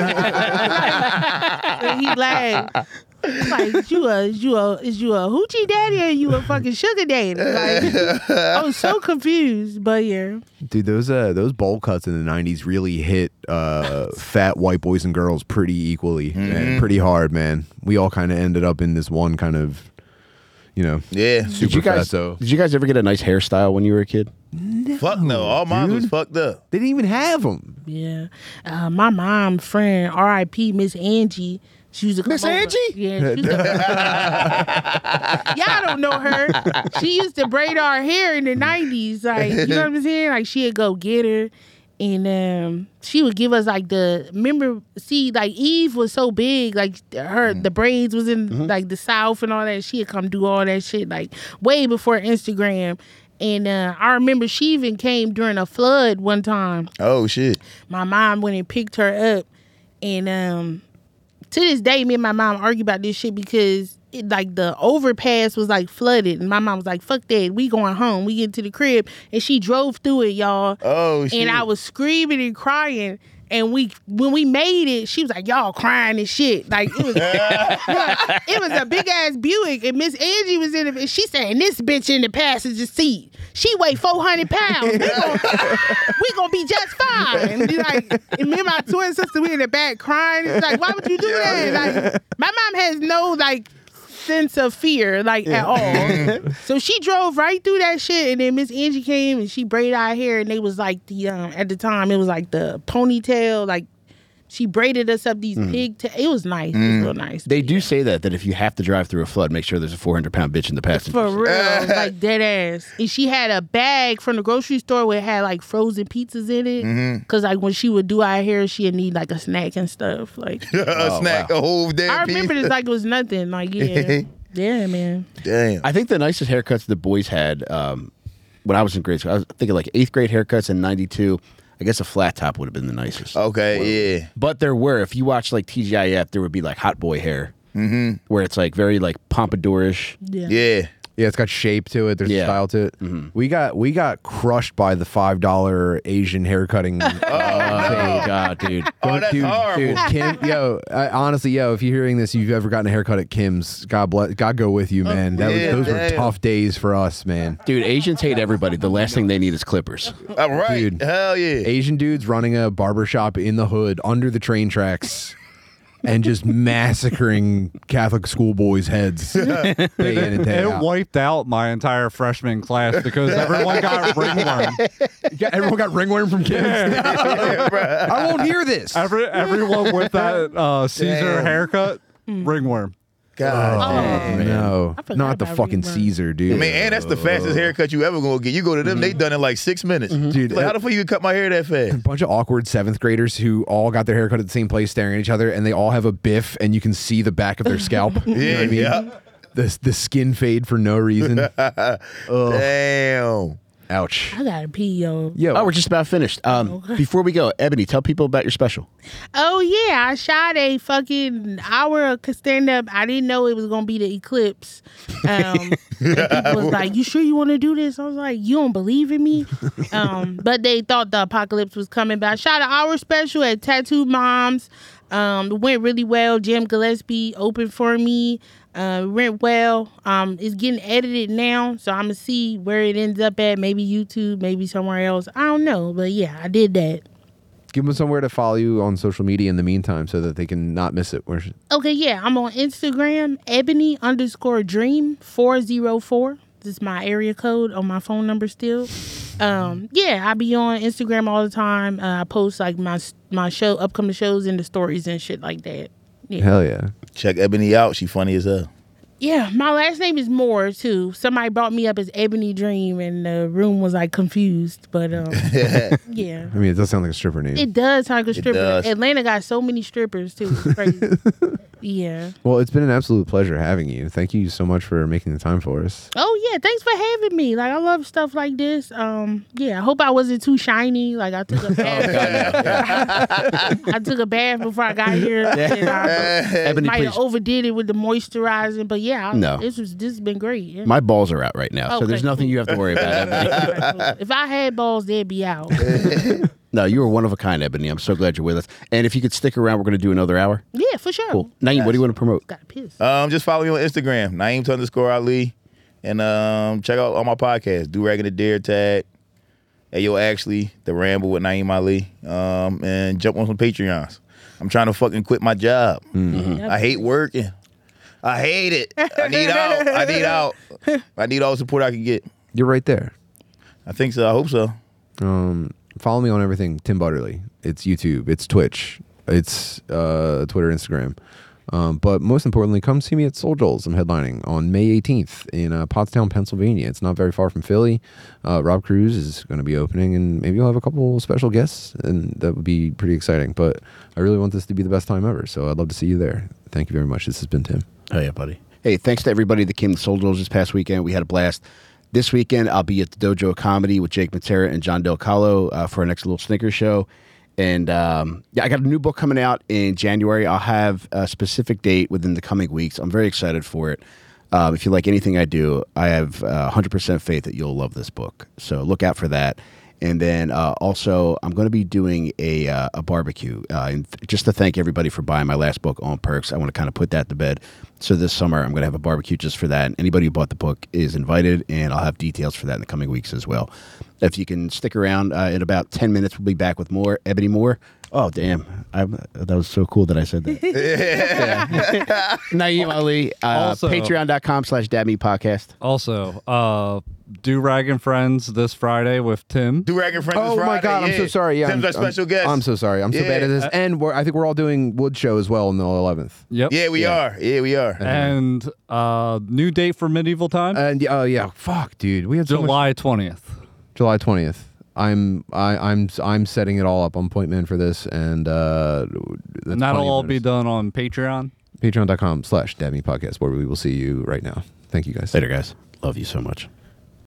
And he laughed. Like, is you a hoochie daddy or you a fucking sugar daddy? Like, I was so confused. But yeah. Dude, those bowl cuts in the '90s really hit fat white boys and girls pretty equally, and pretty hard, man. We all kind of ended up in this one kind of, Yeah. super fatso. Did you guys ever get a nice hairstyle when you were a kid? Fuck no. All mine was fucked up. They didn't even have them. Yeah. My mom friend, R.I.P. Miss Angie. She used to come Miss over. Angie? Yeah. She used to, y'all don't know her. She used to braid our hair in the 90s. Like, you know what I'm saying? Like, she'd go get her. And she would give us like like Eve was so big, like the braids was in like the South and all that. She'd come do all that shit like way before Instagram. And I remember she even came during a flood one time. Oh, shit. My mom went and picked her up. And to this day, me and my mom argue about this shit because like the overpass was like flooded. And my mom was like, fuck that. We going home. We get to the crib. And she drove through it, y'all. Oh, shit. And I was screaming and crying. And when we made it, she was like, y'all crying and shit. Like, it was, it was a big ass Buick. And Miss Angie was in it. And she saying, this bitch in the passenger seat. She weigh 400 pounds. We gonna be just fine. And me and my twin sister, we in the back crying. It's like, why would you do that? Like, my mom has no like sense of fear, like at all. So she drove right through that shit, and then Miss Angie came and she braided our hair, and they was like the at the time it was like the ponytail, like She braided us up these it was nice. It was real nice. They do say that if you have to drive through a flood, make sure there's a 400-pound bitch in the passenger For seat. real, like dead ass. And she had a bag from the grocery store where it had like frozen pizzas in it. Cause like when she would do our hair, she'd need like a snack and stuff. Like a snack, a whole damn I remember piece. this like it was nothing. Like yeah, man. Damn. I think the nicest haircuts the boys had when I was in grade school, I was thinking like 8th grade haircuts in 92. I guess a flat top would have been the nicest. Okay, yeah. But there were, if you watch like TGIF, there would be like hot boy hair. Where it's like very like pompadourish. Yeah. Yeah, it's got shape to it. There's a style to it. We got crushed by the $5 Asian haircutting. Oh my god, dude! Oh, that's horrible. Dude, Kim, honestly, if you're hearing this, you've ever gotten a haircut at Kim's, God bless, God go with you, man. Those were damn. tough days for us, man. Dude, Asians hate everybody. The last thing they need is clippers. All right. Dude. Hell yeah. Asian dudes running a barbershop in the hood under the train tracks and just massacring Catholic schoolboys' heads day in and day It out. wiped out my entire freshman class because everyone got ringworm. Everyone got ringworm from Kim's. I won't hear this. Everyone with that Caesar Damn. haircut, ringworm. God damn. No, I forgot not the about fucking ringworm. Caesar, dude. I mean, and that's the fastest haircut you ever gonna get. You go to them, they done in like 6 minutes. Dude, Like, how the fuck you cut my hair that a fast? bunch of awkward 7th graders who all got their haircut at the same place staring at each other, and they all have a biff, and you can see the back of their scalp. You know what I mean? Yeah. The skin fade for no reason. Damn. Ouch. I gotta pee, yo. Yo, Oh, we're just about finished. Before we go, Ebony, tell people about your special. Oh yeah, I shot a fucking hour of stand up. I didn't know it was gonna be the eclipse. And people was like, "You sure you want to do this?" I was like, "You don't believe in me?" But they thought the apocalypse was coming. But I shot an hour special at Tattoo Moms. It went really well. Jim Gillespie opened for me. It went well. It's getting edited now, so I'm gonna see where it ends up at. Maybe YouTube, maybe somewhere else. I don't know, but yeah, I did that. give them somewhere to follow you on social media in the meantime so that they can not miss it. Okay, yeah, I'm on Instagram, Ebony_Dream 404. This is my area code on my phone number still. Yeah, I be on Instagram all the time. I post like my show, upcoming shows, in the stories and shit like that. Yeah. Hell yeah. Check Ebony out. She funny as hell. Yeah, my last name is Moore too. Somebody brought me up as Ebony Dream, and the room was like confused. But yeah, I mean, it does sound like a stripper name. it does sound like a stripper. does. Atlanta got so many strippers too. It's crazy. Yeah. Well, it's been an absolute pleasure having you. Thank you so much for making the time for us. Oh yeah, thanks for having me. Like I love stuff like this. Yeah, I hope I wasn't too shiny. Like I took a bath. I took a bath before I got here. And I Ebony, might have please. overdid it with the moisturizing, but yeah, No. this has been great. Yeah. My balls are out right now, so Okay, there's nothing cool. you have to worry about. Ebony. All right, cool. If I had balls, they'd be out. No, you were one of a kind, Ebony. I'm so glad you're with us. And if you could stick around, we're going to do another hour. Yeah, for sure. Cool. Naeem, what do you want to promote? Got to piss. Just follow me on Instagram, Naeem_Ali, and check out all my podcasts, Durag and the Dare Tag, Ayo Actually, The Ramble with Naeem Ali, and jump on some Patreons. I'm trying to fucking quit my job. I hate working. I hate it. I need out. I need out. I need all the support I can get. You're right there. I think so. I hope so. Follow me on everything, Tim Butterly. It's YouTube, it's Twitch, it's Twitter, Instagram. But most importantly, come see me at Soul Joel's. I'm headlining on May 18th in Pottstown, Pennsylvania. It's not very far from Philly. Rob Cruz is going to be opening, and maybe you'll have a couple special guests, and that would be pretty exciting. But I really want this to be the best time ever, so I'd love to see you there. Thank you very much. This has been Tim. Oh, yeah, buddy. Hey, thanks to everybody that came to Soul Joel's this past weekend. We had a blast. This weekend, I'll be at the Dojo of Comedy with Jake Matera and John Del Calo for our next little Snickers show. And yeah, I got a new book coming out in January. I'll have a specific date within the coming weeks. I'm very excited for it. If you like anything I do, I have 100% faith that you'll love this book. So look out for that. And then also, I'm going to be doing a barbecue. And just to thank everybody for buying my last book, On Perks, I want to kind of put that to bed. So this summer, I'm going to have a barbecue just for that. Anybody who bought the book is invited, and I'll have details for that in the coming weeks as well. If you can stick around, in about 10 minutes, we'll be back with more. Ebony Moore. Oh, damn. That was so cool that I said that. Naeem Ali. Also- Patreon.com/DabMePodcast. Also, Do Rag and Friends this Friday with Tim. Do Rag and Friends Oh this my Friday, God, I'm yeah. so sorry. Yeah, Tim's our special guest. I'm so sorry. I'm so bad at this. And I think we're all doing Wood Show as well on the 11th. Yep. Yeah, we are. Yeah, we are. And new date for Medieval Time, And yeah, fuck, dude, we had so much. July 20th. July 20th. I'm setting it all up on Point Man for this, and that's And that'll plenty of all be notice. done on Patreon. Patreon.com/Dabney Podcast, where we will see you right now. Thank you guys. Later, guys. Love you so much.